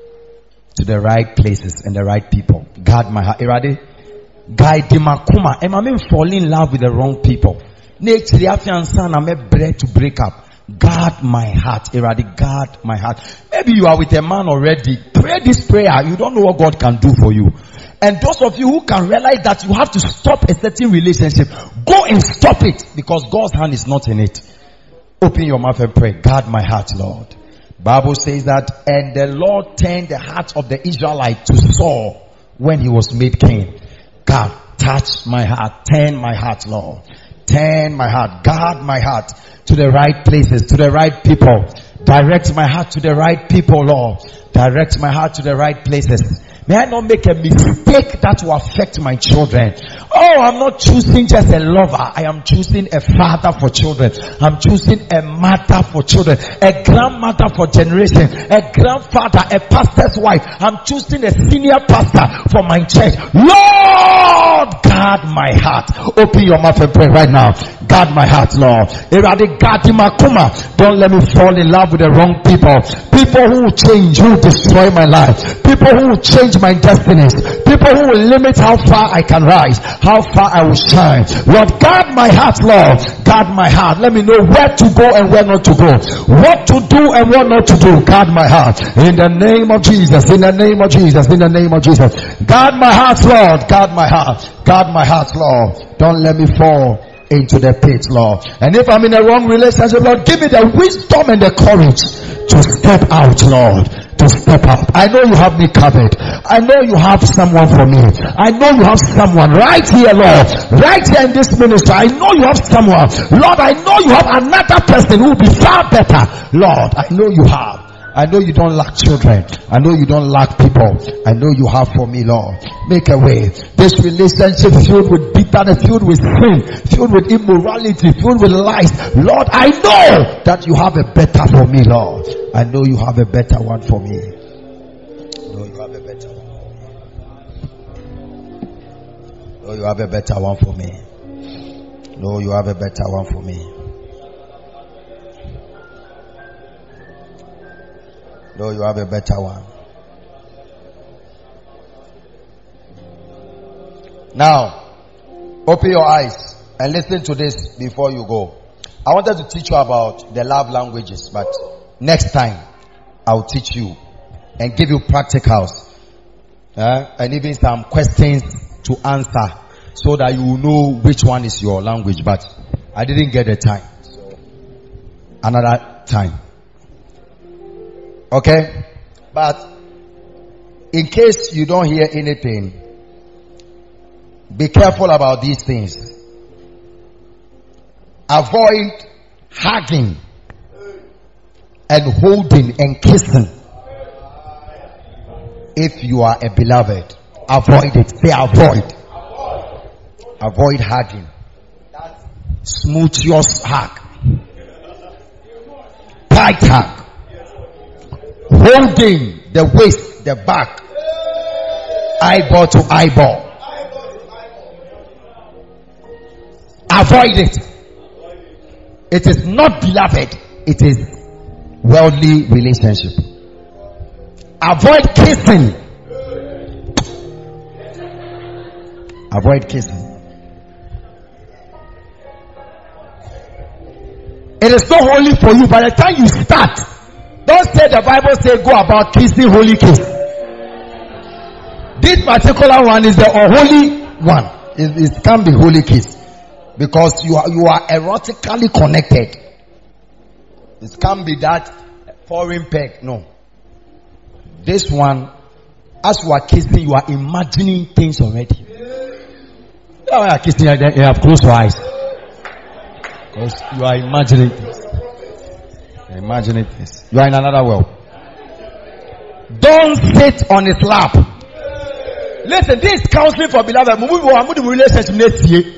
to the right places and the right people. Guard my heart. Are you ready? Guide Makuma. Am I fall in love with the wrong people? Nature, I'm a bread to break up. Guard my heart. Eradi, guard my heart. Maybe you are with a man already. Pray this prayer. You don't know what God can do for you. And those of you who can realize that you have to stop a certain relationship, go and stop it, because God's hand is not in it. Open your mouth and pray. Guard my heart, Lord. Bible says that, and the Lord turned the heart of the Israelite to Saul when he was made king. God, touch my heart. Turn my heart, Lord. Turn my heart. Guard my heart to the right places, to the right people. Direct my heart to the right people, Lord. Direct my heart to the right places. May I not make a mistake that will affect my children. Oh, I'm not choosing just a lover. I am choosing a father for children. I'm choosing a mother for children. A grandmother for generation. A grandfather, a pastor's wife. I'm choosing a senior pastor for my church. Lord, guard my heart. Open your mouth and pray right now. Guard my heart, Lord. Don't let me fall in love with the wrong people. People who will change, who will destroy my life. People who will change my destinies. People who will limit how far I can rise, how far I will shine. Lord, guard my heart, Lord. Guard my heart. Let me know where to go and where not to go. What to do and what not to do. Guard my heart. In the name of Jesus. In the name of Jesus. In the name of Jesus. Guard my heart, Lord. Guard my heart. Guard my heart, Lord. Don't let me fall into the pit, Lord. And if I'm in a wrong relationship, Lord, give me the wisdom and the courage to step out, Lord. To step out. I know you have me covered. I know you have someone for me. I know you have someone right here, Lord. Right here in this ministry. I know you have someone. Lord, I know you have another person who will be far better. Lord, I know you have. I know you don't lack children. I know you don't lack people. I know you have for me, Lord. Make a way. This relationship filled with bitterness, filled with sin, filled with immorality, filled with lies. Lord, I know that you have a better for me, Lord. I know you have a better one for me. I know you have a better one. I know you have a better one for me. I know you have a better one for me. No, you have a better one. Now, open your eyes and listen to this before you go. I wanted to teach you about the love languages, but next time I'll teach you and give you practicals uh, and even some questions to answer so that you will know which one is your language. But I didn't get the time. So another time. Okay? But in case you don't hear anything, be careful about these things. Avoid hugging and holding and kissing. If you are a beloved, avoid it. Say avoid. Avoid hugging. Smooth hug. Tight hug. Holding the waist, the back. Eyeball to eyeball. Avoid it. It is not beloved. It is worldly relationship. Avoid kissing. Avoid kissing. It is not holy for you. By the time you start, don't say the Bible say go about kissing holy kiss. This particular one is the unholy one. It, it can't be holy kiss because you are you are erotically connected. It can't be that foreign peg. No. This one, as you are kissing, you are imagining things already. You are kissing, you have closed your eyes. Because you are imagining things. You are imagining things. You are in another world. Don't sit on his lap. Listen, this is counseling for beloved. Relationship.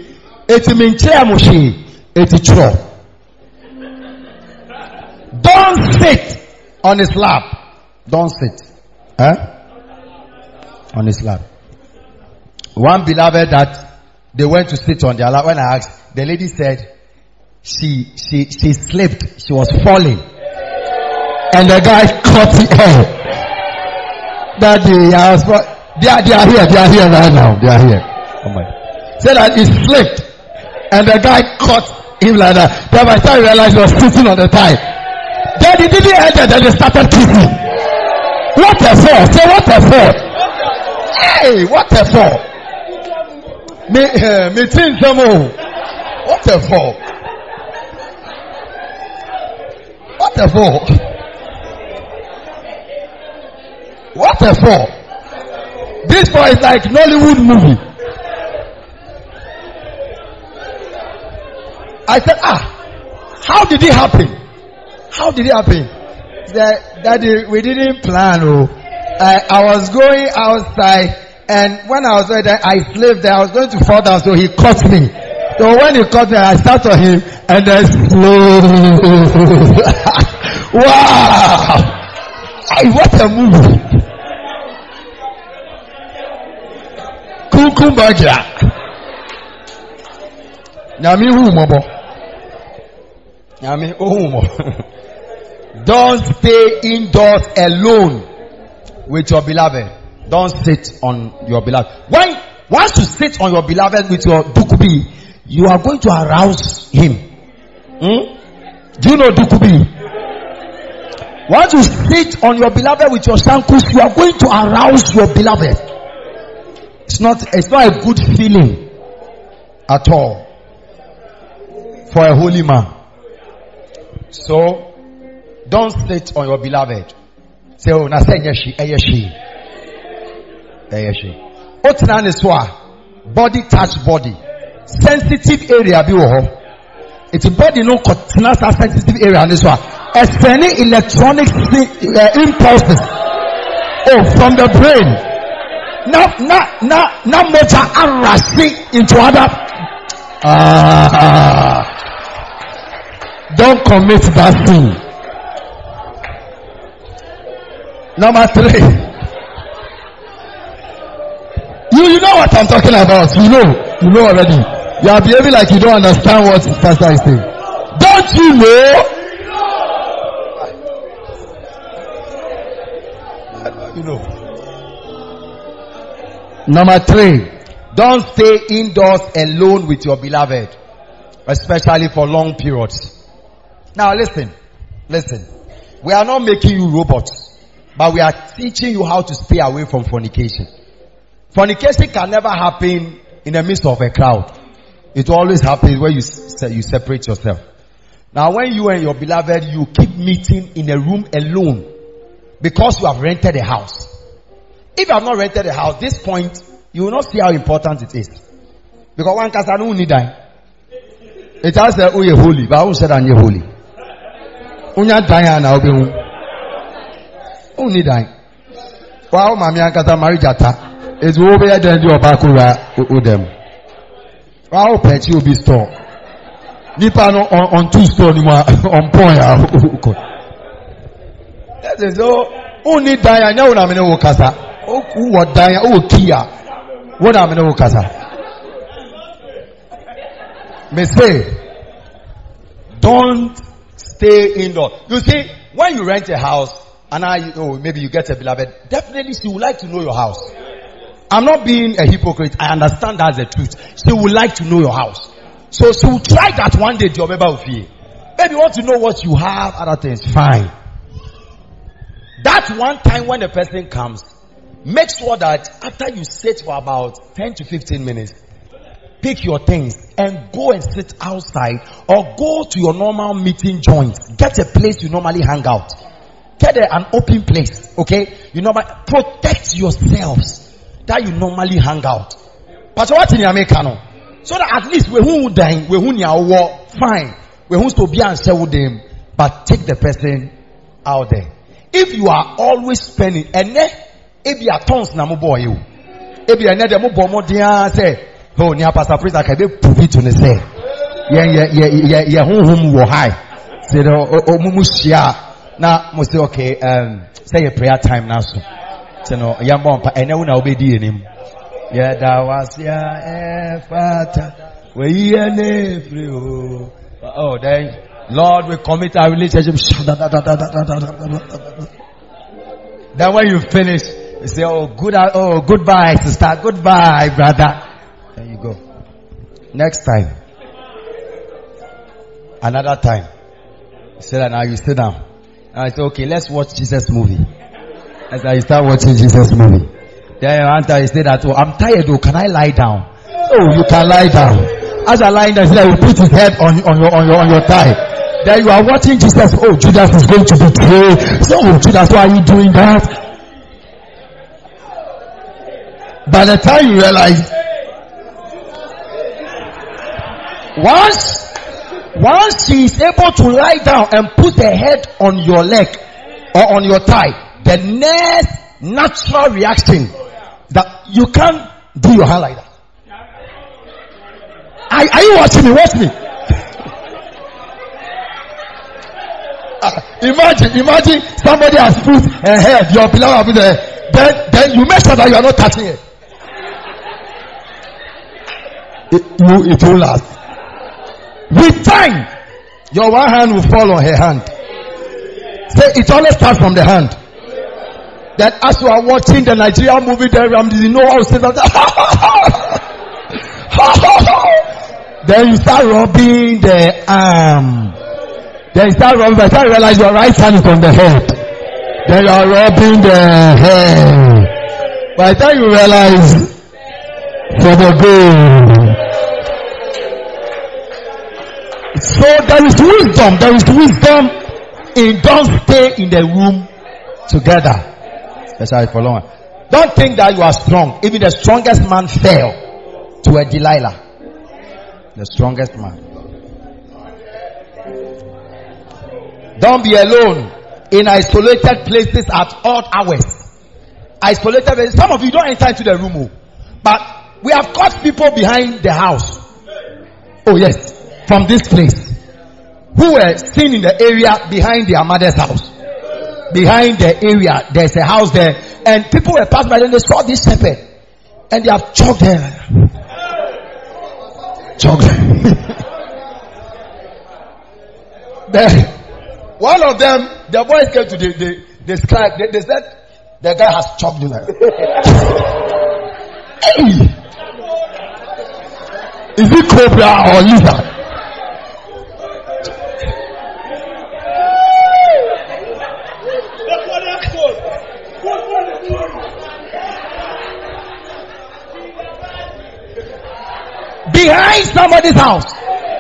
Don't sit on his lap. Don't sit. Huh? On his lap. One beloved that they went to sit on their lap. When I asked, the lady said she she she slipped. She was falling, and the guy caught her. That day, I was. They are they are here. They are here right now. They are here. Oh my! Said that he slipped, and the guy caught him like that. Then by the time he realized he was sitting on the thigh. Then he didn't enter. Then they started kissing. What a fall! Say what a fall! Hey, what a fall! Me, uh, me think some more. What a fall! What a fall! What a fall! This boy is like Nollywood movie. I said, ah, how did it happen? How did it happen? That daddy, we didn't plan. Oh, I, I was going outside, and when I was there, I slipped there. I was going to fall down, so he caught me. So when he caught me, I sat on him, and then slow. Wow! Hey, what a movie! Kukumbaja. Nyami humobo. Nyami humo. Don't stay indoors alone with your beloved. Don't sit on your beloved. When once you sit on your beloved with your dukubi, you are going to arouse him. Hmm? Do you know dukubi? Once you sit on your beloved with your shankus, you are going to arouse your beloved. It's not, it's not a good feeling at all for a holy man. So, don't sit on your beloved. Say, oh, na say yeshi, yeshi, yeshi. Otna neswa, body touch body, sensitive area bi wo. It's body no kotna sa sensitive area neswa. As any electronic uh, impulses, oh, from the brain. Now, now, now, now, moja arasi into other. Ah, don't commit that sin. Number three. You, you know what I'm talking about. You know, you know already. You are behaving like you don't understand what Pastor is saying. Don't you know? You know. Number three, don't stay indoors alone with your beloved, especially for long periods. Now listen, listen. We are not making you robots, but we are teaching you how to stay away from fornication. Fornication can never happen in the midst of a crowd. It always happens when you you separate yourself. Now when you and your beloved, you keep meeting in a room alone because you have rented a house. If you have not rented a house, this point, you will not see how important it is. Because one can say, no need that. It has said, oh, you're holy. But I won't say that you're holy. Unya daya na obi hu. Who need that? Wow, mami ankasa marriage ata. It's over there then do obakura udem. Wow, pet you be store. Nipa no on, on two store ni mo on point. That is so. Who need that? Nya una me no kasa. Oh, what Daya? Oh, Kia. What am I no kasa? Me say, don't stay indoor. You see, when you rent a house, and I, oh, maybe you get a beloved, definitely she would like to know your house. I'm not being a hypocrite. I understand that's the truth. She would like to know your house. So she will try that one day. Your member will feel. Maybe you want to know what you have, other things, fine. That one time when the person comes, make sure that after you sit for about ten to fifteen minutes, pick your things and go and sit outside or go to your normal meeting joint. Get a place you normally hang out. Get a, an open place, okay? You know, but protect yourselves that you normally hang out. But what in America? So that at least we who dying, we who near war, fine. We who to be and share with them, but take the person out there. If you are always spending, and then if you are tons na mo boy you, if you are not the mo boy mo dia say, oh, near Pastor Priest, I can be prove it to the say, yeah, yeah, yeah, yeah, yeah, home home wo high. Say no, oh, oh, mumu share. Now, must say okay, um, say a prayer time now so. Say no, young bomb, and now now be doing him. Yeah, that was yeah, eh, fata. We are free. Oh, then, Lord, we commit our relationship. Then when you finish, you say, oh, good, oh, goodbye, sister, goodbye, brother. There you go. Next time, another time. You say that now you sit down. And I say, okay, let's watch Jesus movie. As I start watching Jesus movie. Then your answer is say that, oh, I'm tired though, can I lie down? Oh, you can lie down. As I lie down, he will put his head on, on your, on your, on your thigh. Then you are watching Jesus, oh, Judas is going to betray. So, oh, Judas, why are you doing that? By the time you realize, once, once she is able to lie down and put her head on your leg or on your thigh, the next natural reaction that you can't do your hand like that. Are, are you watching me? Watch me. uh, imagine, imagine somebody has put a head, your beloved will be there. Then, then you make sure that you are not touching it. It, you, it will last. With time, your one hand will fall on her hand. Say it always starts from the hand. Then as you are watching the Nigerian movie, there you know how to say that. Then you start rubbing the arm. Then you start rubbing, by the time you realize your right hand is on the head. Then you are rubbing the head. By the time you realize, for the good. So there is wisdom, there is wisdom in don't stay in the room together. Especially for long. Don't think that you are strong. Even the strongest man fell to a Delilah. The strongest man. Don't be alone in isolated places at odd hours. Isolated places. Some of you don't enter into the room. But we have caught people behind the house. Oh yes. From this place. Who were seen in the area behind their mother's house. Behind the area, there's a house there. And people were passing by and they saw this shepherd. And they have choked her. Choked her. Then, one of them, the boys came to the, the, the scribe. They, they said, the guy has choked you. Hey! Is it cobra or lizard? Behind somebody's house.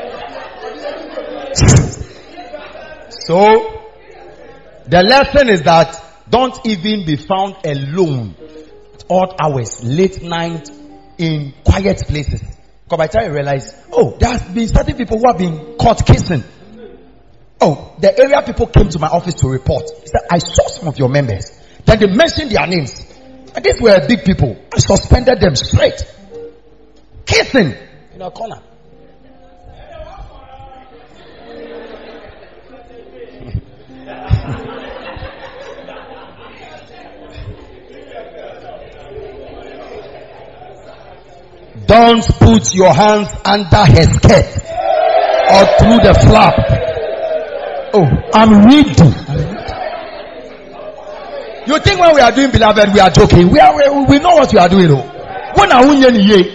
So, the lesson is that don't even be found alone at odd hours, late night, in quiet places. Because by the time you realize, oh, there has been certain people who have been caught kissing. Oh, the area people came to my office to report. He said, I saw some of your members. Then they mentioned their names. And these were big people. I suspended them straight. Kissing in a corner. Don't put your hands under her skirt or through the flap. Oh, I'm reading. You think when we are doing beloved, we are joking? We are. We, we know what we are doing. When I win ye,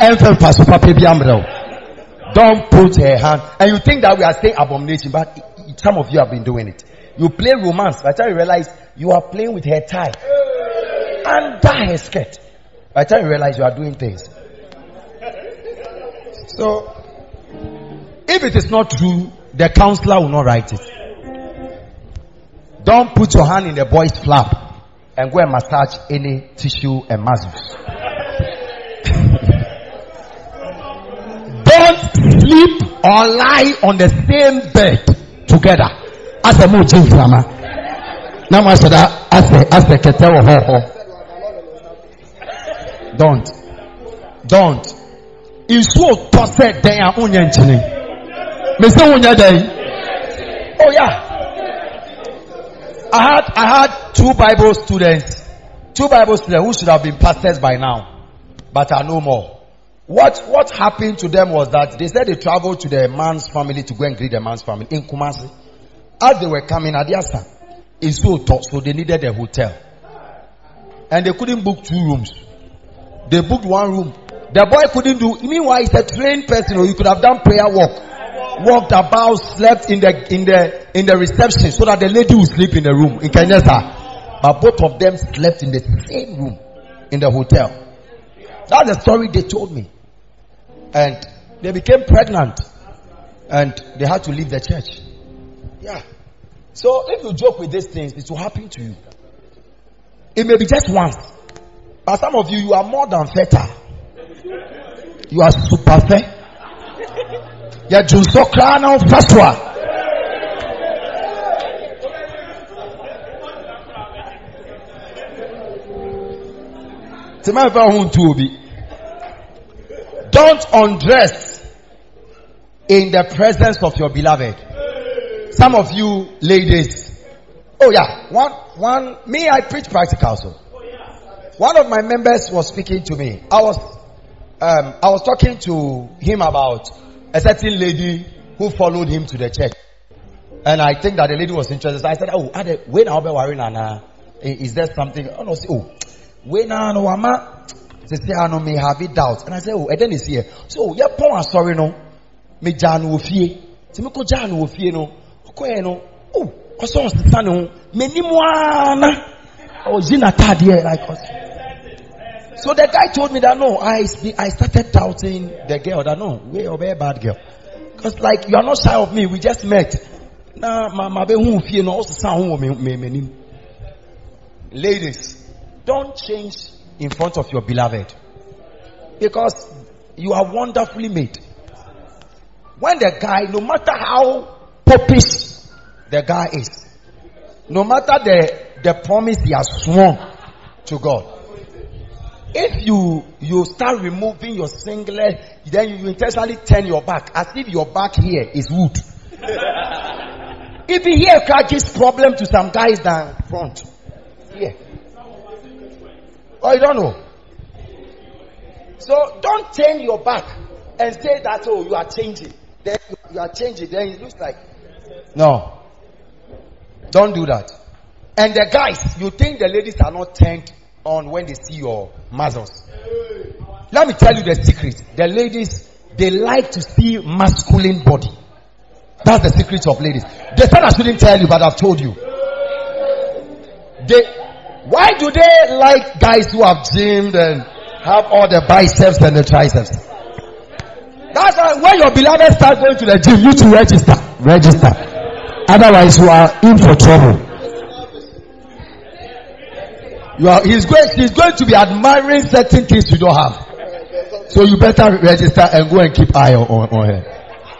don't put her hand. And you think that we are saying abomination, but some of you have been doing it. You play romance. By the time you realize you are playing with her tie under her skirt. By the time you realize you are doing things. So, if it is not true, the counselor will not write it. Don't put your hand in the boy's flap and go and massage any tissue and muscles. Don't sleep or lie on the same bed together. As a mojin flama. Now I said that as a as a ketel ho. Don't. Don't. Isu tose den a onye nchini. Me say onye den. Oh yeah. I had I had two Bible students, two Bible students who should have been pastors by now, but are no more. What what happened to them was that they said they traveled to the man's family to go and greet the man's family in Kumasi. As they were coming at Adiasa, it's so tough, so they needed a hotel, and they couldn't book two rooms. They booked one room. The boy couldn't do. Meanwhile, he's a trained person. You could have done prayer walk. Walked about, slept in the in the in the reception so that the lady would sleep in the room in Kenyasa. But both of them slept in the same room in the hotel. That's the story they told me. And they became pregnant and they had to leave the church. Yeah. So if you joke with these things, it will happen to you. It may be just once. But some of you, you are more than fertile. You are super fair. Ya junso krana faswa. Don't undress in the presence of your beloved. Some of you ladies. Oh yeah, one one me I preach practical so. One of my members was speaking to me. I was um I was talking to him about a certain lady who followed him to the church. And I think that the lady was interested. So I said, oh, when I'll be worrying, Nana, is there something? Oh, no, say, oh, when I know, Mama, they say, I know, may have it doubts. And I said, oh, and then he's here. So, yeah, Paul, sorry, no, me Janu Fie. See, me go Janu Fie, no, okay, no, oh, I saw the son, no, me Nimuana, oh, Zina Tadia, like us. So the guy told me that no, I I started doubting the girl that no, we are a bad girl. Because like you are not shy of me, we just met. Nah, my my who fear no also sound me me. Ladies, don't change in front of your beloved. Because you are wonderfully made. When the guy, no matter how popish the guy is, no matter the, the promise he has sworn to God, if you you start removing your singlet, then you intentionally turn your back as if your back here is wood. If you hear gives problem to some guys down front, here. Oh, you don't know. So don't turn your back and say that oh you are changing. Then you are changing. Then it looks like no. Don't do that. And the guys, you think the ladies are not turned on when they see your muscles. Let me tell you the secret. The ladies, they like to see masculine body. That's the secret of ladies. They said I shouldn't tell you, but I've told you. They, why do they like guys who have gymmed and have all the biceps and the triceps? That's why when your beloved starts going to the gym, you to register. Register. Otherwise you are in for trouble. You are, he's going, he's going to be admiring certain things you don't have. So you better register and go and keep eye on, on, on her.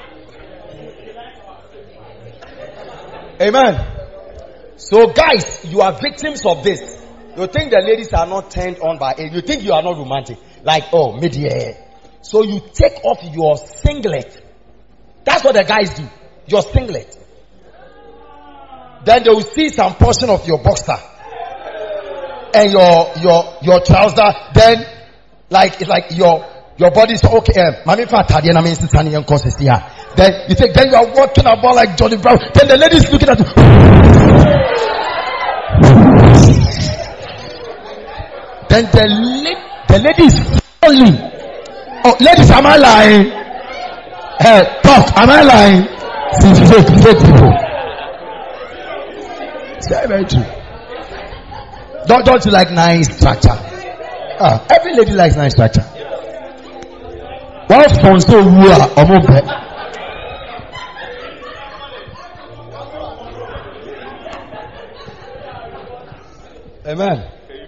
Amen. So guys, you are victims of this. You think the ladies are not turned on by it. You think you are not romantic. Like, oh, mid-year. So you take off your singlet. That's what the guys do. Your singlet. Then they will see some portion of your boxer. And your, your, your trouser. Then, like, it's like your, Your body is okay. Uh, Mami Fatadi and I mean Sisani and courses here. Then you think then you are walking about like Johnny Brown. Then the lady is looking at you. Then the lady, the lady is falling. Oh, ladies, am I lying? Hey, talk, am I lying? See, fake, fake people. It's very, very true. Don't, don't you like nice structure? Ah, every lady likes nice structure. What phone so we are almost. Amen.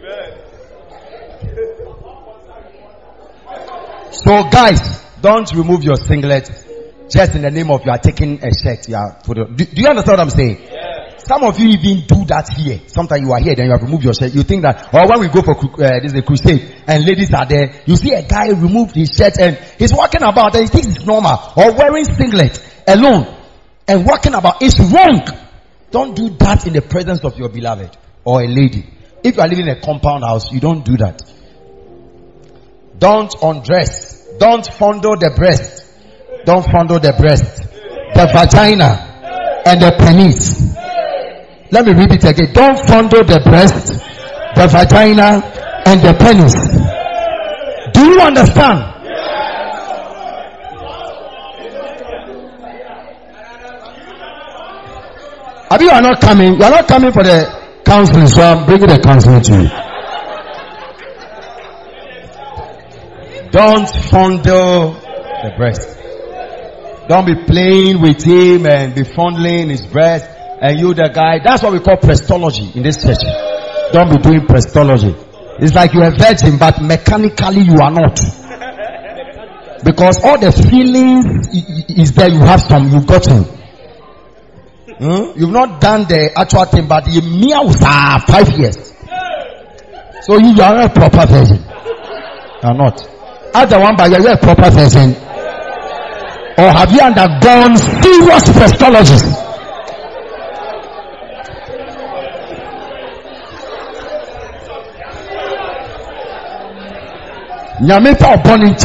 So guys, don't remove your singlet just in the name of you are taking a shirt. You are for the, do, do you understand what I'm saying? Yeah. Some of you even do that here. Sometimes you are here, then you have removed your shirt. You think that, or when we go for uh, this is a crusade and ladies are there, you see a guy remove his shirt and he's walking about and he thinks it's normal, or wearing singlet alone and walking about. It's wrong. Don't do that in the presence of your beloved or a lady. If you are living in a compound house, you don't do that. Don't undress. Don't fondle the breast. Don't fondle the breast. The vagina and the penis. Let me read it again. Don't fondle the breast, the vagina and the penis. Do you understand? Abi, you are not coming. You are not coming for the counseling, so I'm bringing the counseling to you. Don't fondle the breast. Don't be playing with him and be fondling his breast and you the guy. That's what we call prestology in this church. Don't be doing prestology. It's like you're a virgin but mechanically you are not. Because all the feelings is there, you have some, you got him. Hmm? You've not done the actual thing but you meow five years. So you are a proper virgin. You are not. Other one, but you're a proper person. Or have you undergone serious prestology? Nyamita upon in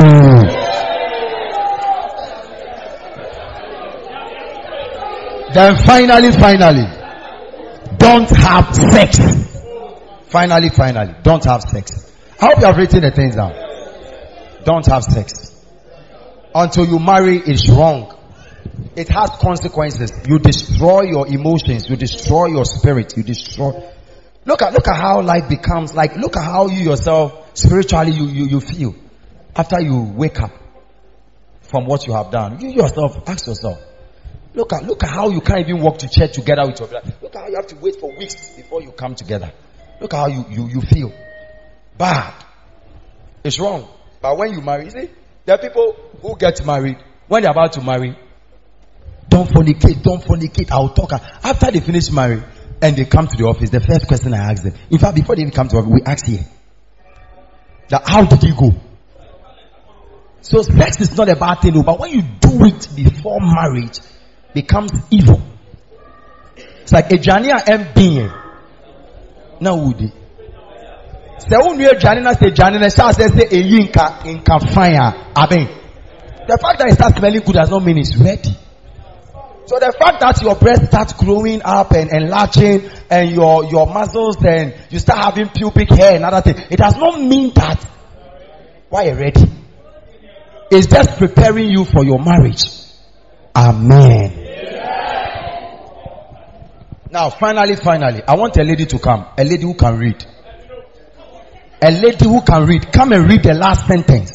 Then finally, finally, don't have sex. Finally, finally, don't have sex. I hope you have written the things down. Don't have sex. Until you marry, it's wrong. It has consequences. You destroy your emotions. You destroy your spirit. You destroy. Look at, look at how life becomes like, look at how you yourself, spiritually, you, you, you feel. After you wake up from what you have done. You yourself, ask yourself. Look at, look at how you can't even walk to church together with your brother. Look at how you have to wait for weeks before you come together. Look at how you, you, you feel. Bad. It's wrong. But when you marry, you see, there are people who get married, when they're about to marry, don't fornicate, don't fornicate, I'll talk. After they finish marrying, and they come to the office, the first question I ask them, in fact, before they even come to the office, we ask here, that how did you go? So sex is not a bad thing, but when you do it before marriage, it becomes evil. It's like a Jania M being. Now would it? The fact that it starts smelling good does not mean it's ready. So the fact that your breast starts growing up and enlarging and your, your muscles and you start having pubic hair and other things, it does not mean that why you're ready. It's just preparing you for your marriage. Amen. Now finally, finally, I want a lady to come. A lady who can read. A lady who can read. Come and read the last sentence.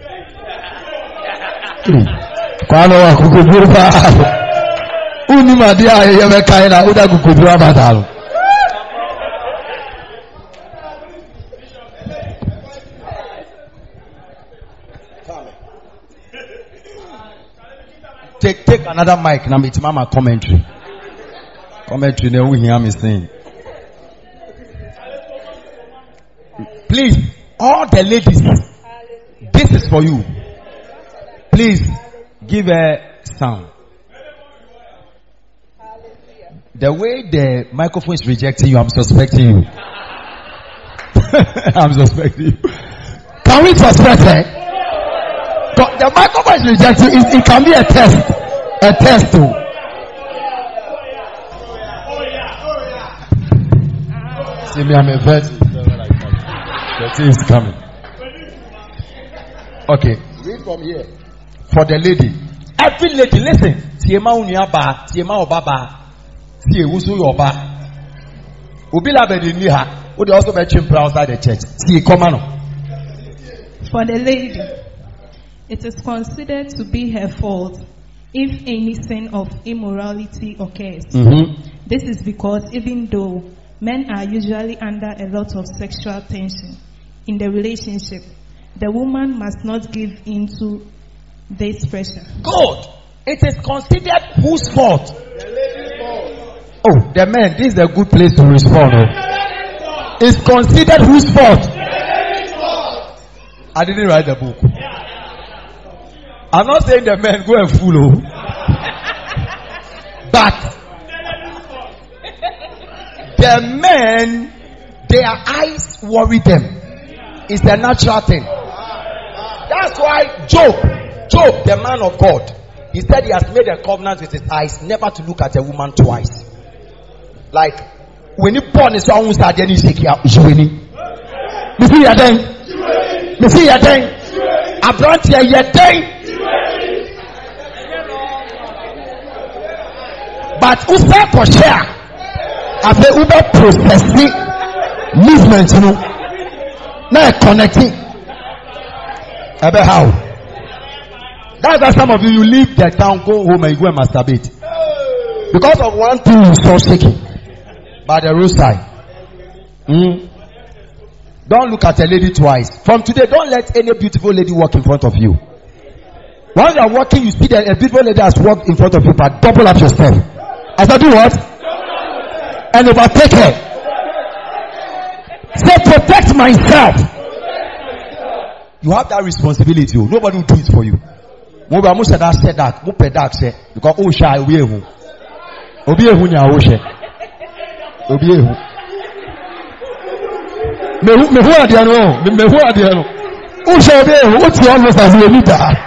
Take take another mic. Now it's mama commentary. Commentary. Now we hear me saying. Please, all the ladies, this is for you. Please, give a sound. The way the microphone is rejecting you, I'm suspecting you. I'm suspecting you. Can we suspect her? God, the microphone is rejected. It, it can be a test. A test too. See me, I'm a virgin. The thing is coming. Okay. Read from here. For the lady. Every lady, listen. Tiema unyaba, tiema obaba, tie usu yoba. Ubila be ni ha. Would also be chimp outside the church. See, come on. For the lady, it is considered to be her fault if any sin of immorality occurs. Mm-hmm. This is because even though men are usually under a lot of sexual tension in the relationship, the woman must not give in to this pressure. Good. It is considered whose fault? The lady's fault. Oh, the men, this is a good place to respond. Oh. It's considered whose fault? The lady's fault. I didn't write the book. I'm not saying the men go and fool. Oh. But the men, their eyes worry them. It's a natural thing. That's why Job, Job, the man of God, he said he has made a covenant with his eyes never to look at a woman twice. Like when you born is someone who's starting to shake out, you see your thing, you see your thing, I brought you your thing. But who's that for share? As a Uber processing movement, you know, now connecting. About how? That's why some of you, you leave the town, go home and you go and masturbate. Because of one thing you saw shaking by the roadside. Mm. Don't look at a lady twice. From today, don't let any beautiful lady walk in front of you. While you are walking, you see that a beautiful lady has walked in front of you, but double up yourself. As I do what? And overtake her. Say, protect myself. You have that responsibility. Nobody will do it for you. Moba Musa that said that. Mupe that say because oh shy we ehu. Obi ehu nya oh she. Obi ehu. Me hu me hu ade ano. Me me hu ade ano. Oh shy obi ehu. What you almost as you need that.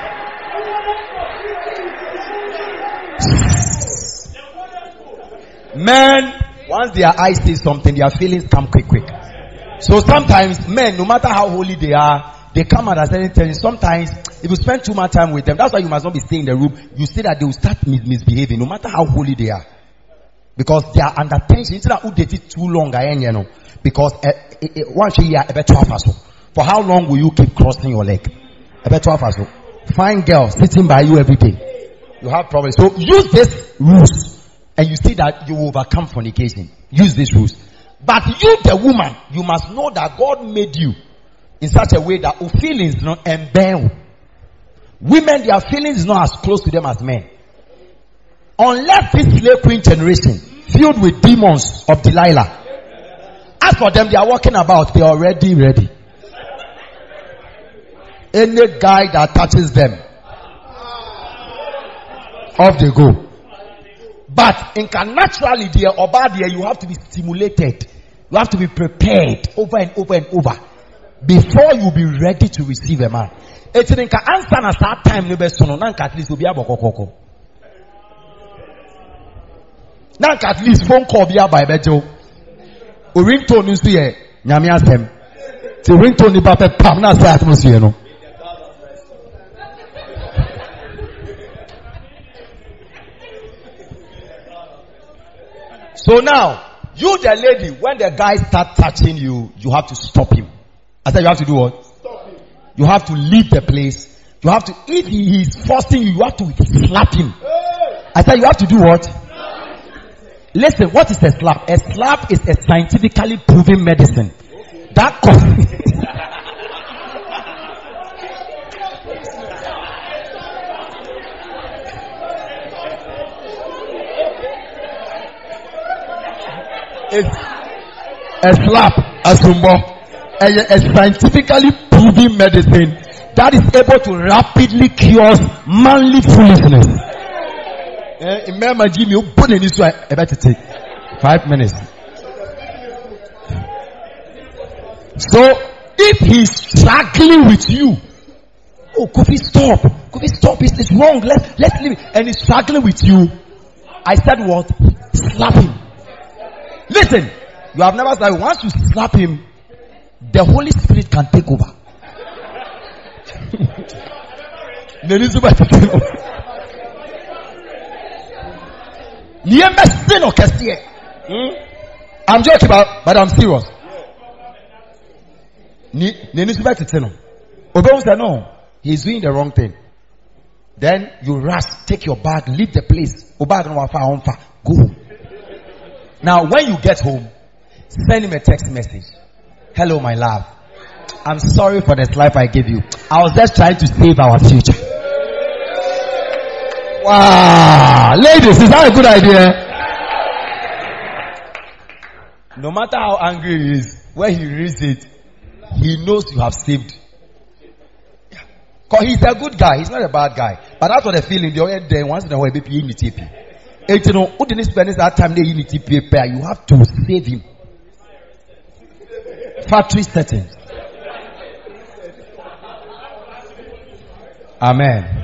Men, once their eyes see something, their feelings come quick, quick. So sometimes men, no matter how holy they are, they come out at certain times. Sometimes, if you spend too much time with them, that's why you must not be staying in the room. You see that they will start mis- misbehaving, no matter how holy they are, because they are under tension. It's not who did it too long, you know. Because uh, uh, once a year, a better for how long will you keep crossing your leg? A better fine girl sitting by you every day. You have problems. So use this rules. And you see that you will overcome fornication. Use these rules. But you, the woman, you must know that God made you in such a way that your feelings not embed. Women, their feelings is not as close to them as men. Unless this slave queen generation filled with demons of Delilah. As for them, they are walking about. They are already ready. Any guy that touches them, off they go. But in naturally, dear or bad, dear, you have to be stimulated. You have to be prepared over and over and over before you be ready to receive a man. It's in ka answer na start time no be so no na at least obi abokokoko. Na at least phone call bi abai bejo. O ringtone no so ye nyame asem. Ti ringtone ni ba pe pam na say atmosphere no. So now, you the lady, when the guy start touching you, you have to stop him. I said you have to do what? Stop him. You have to leave the place. You have to, if he is forcing you, you have to slap him. Hey. I said you have to do what? Slap. Listen, what is a slap? A slap is a scientifically proven medicine. Okay. That causes... It's a slap, a sumbo, a, a scientifically proven medicine that is able to rapidly cure manly foolishness. Remember, Jimmy, you put in this way about to take five minutes. So, if he's struggling with you, oh, Kofi, stop. Kofi, stop. It's, it's wrong. Let's, let's leave it. And he's struggling with you. I said what? Slap him. Listen, you have never said, once you slap him, the Holy Spirit can take over. I'm joking about, but I'm serious. Obey said no, he's doing the wrong thing. Then you rush, take your bag, leave the place. Go home. Now when you get home, send him a text message. Hello my love, I'm sorry for this life I gave you. I was just trying to save our future. Wow, ladies, is that a good idea? No matter how angry he is, when he reads it, he knows you have saved. Because he's a good guy, he's not a bad guy. But that's what the feeling. The other day, once in a while, you need to pay. And you know, who didn't spend that time there, you need to pay. You have to save him. Factory settings. Amen.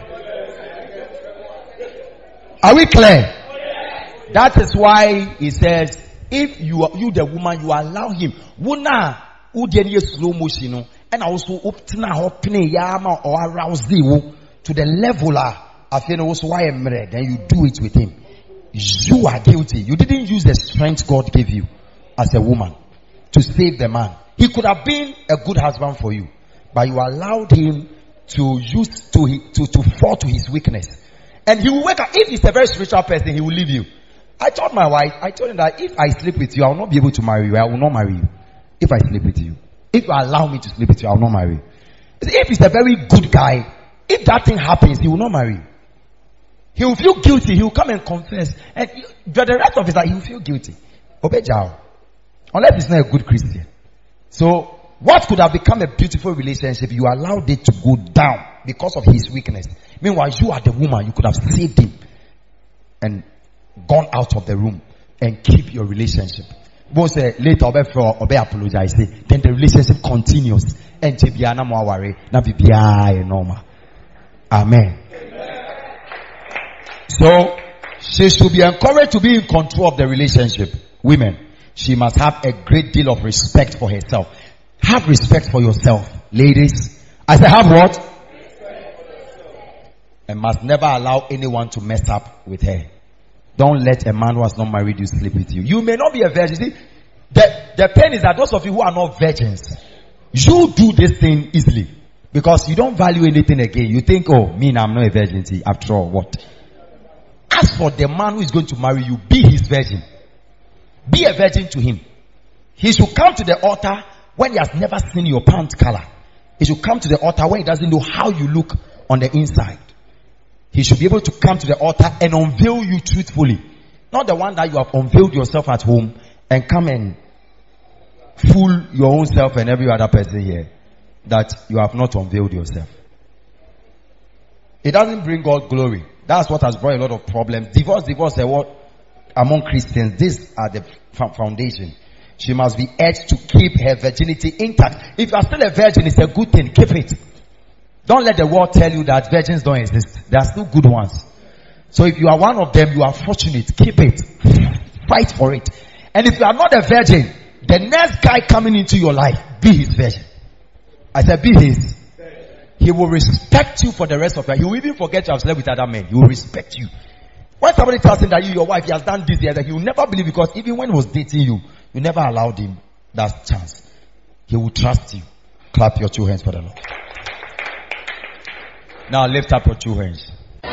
Are we clear? That is why he says, if you are you the woman, you allow him. Wuna udeni slow motion, and also uptina hopne yama or arouse you to the level of also why I'm red, and you do it with him. You are guilty. You didn't use the strength God gave you as a woman to save the man. He could have been a good husband for you, but you allowed him to use to to to fall to his weakness. And he will wake up. If he's a very spiritual person, he will leave you. I told my wife, I told him that if I sleep with you, I will not be able to marry you. I will not marry you. If I sleep with you. If you allow me to sleep with you, I will not marry you. If he's a very good guy, if that thing happens, he will not marry you. He will feel guilty. He will come and confess. And the rest of it, he will feel guilty. Obejao. Unless he's not a good Christian. So, what could have become a beautiful relationship, you allowed it to go down because of his weakness. Meanwhile, you are the woman, you could have saved him and gone out of the room and keep your relationship. Both say later obe for obe apologize. Then the relationship continues. And tibiana mo worry na bibia normal. Amen. So she should be encouraged to be in control of the relationship. Women, she must have a great deal of respect for herself. Have respect for yourself, ladies. I say have what? And must never allow anyone to mess up with her. Don't let a man who has not married you sleep with you. You may not be a virgin. See, the, the pain is that those of you who are not virgins, you do this thing easily. Because you don't value anything again. You think, oh, me, I'm not a virgin. See, after all, what? As for the man who is going to marry you, be his virgin. Be a virgin to him. He should come to the altar when he has never seen your pant color. He should come to the altar when he doesn't know how you look on the inside. He should be able to come to the altar and unveil you truthfully. Not the one that you have unveiled yourself at home and come and fool your own self and every other person here that you have not unveiled yourself. It doesn't bring God glory. That's what has brought a lot of problems. Divorce, divorce, what among Christians, these are the foundation. She must be urged to keep her virginity intact. If you are still a virgin, it's a good thing. Keep it. Don't let the world tell you that virgins don't exist. There are still good ones. So if you are one of them, you are fortunate. Keep it. Fight for it. And if you are not a virgin, the next guy coming into your life, be his virgin. I said be his. He will respect you for the rest of your life. He will even forget you have slept with other men. He will respect you. When somebody tells him that you, your wife, he has done this, he will never believe, because even when he was dating you, you never allowed him that chance. He will trust you. Clap your two hands for the Lord. Now lift up your two hands.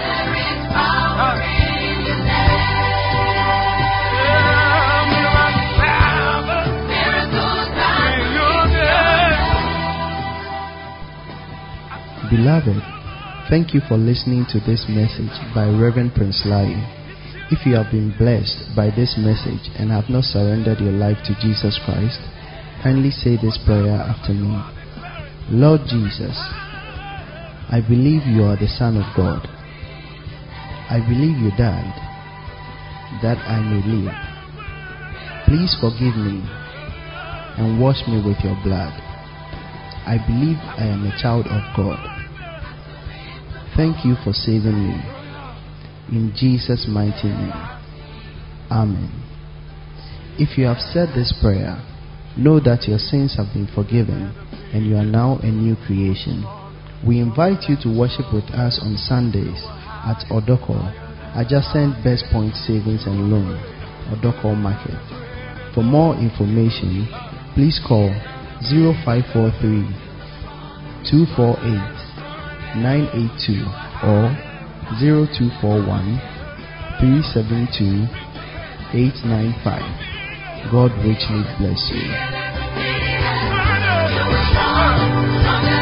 Beloved, thank you for listening to this message by Reverend Prince Lai. If you have been blessed by this message and have not surrendered your life to Jesus Christ, kindly say this prayer after me. Lord Jesus, I believe you are the Son of God. I believe you died that I may live. Please forgive me and wash me with your blood. I believe I am a child of God. Thank you for saving me. In Jesus' mighty name. Amen. If you have said this prayer, know that your sins have been forgiven and you are now a new creation. We invite you to worship with us on Sundays at Odoko, adjacent Best Point Savings and Loan, Odoko Market. For more information, please call zero five four three, two four eight, nine eight two or zero two four one, three seven two, eight nine five. God richly bless you.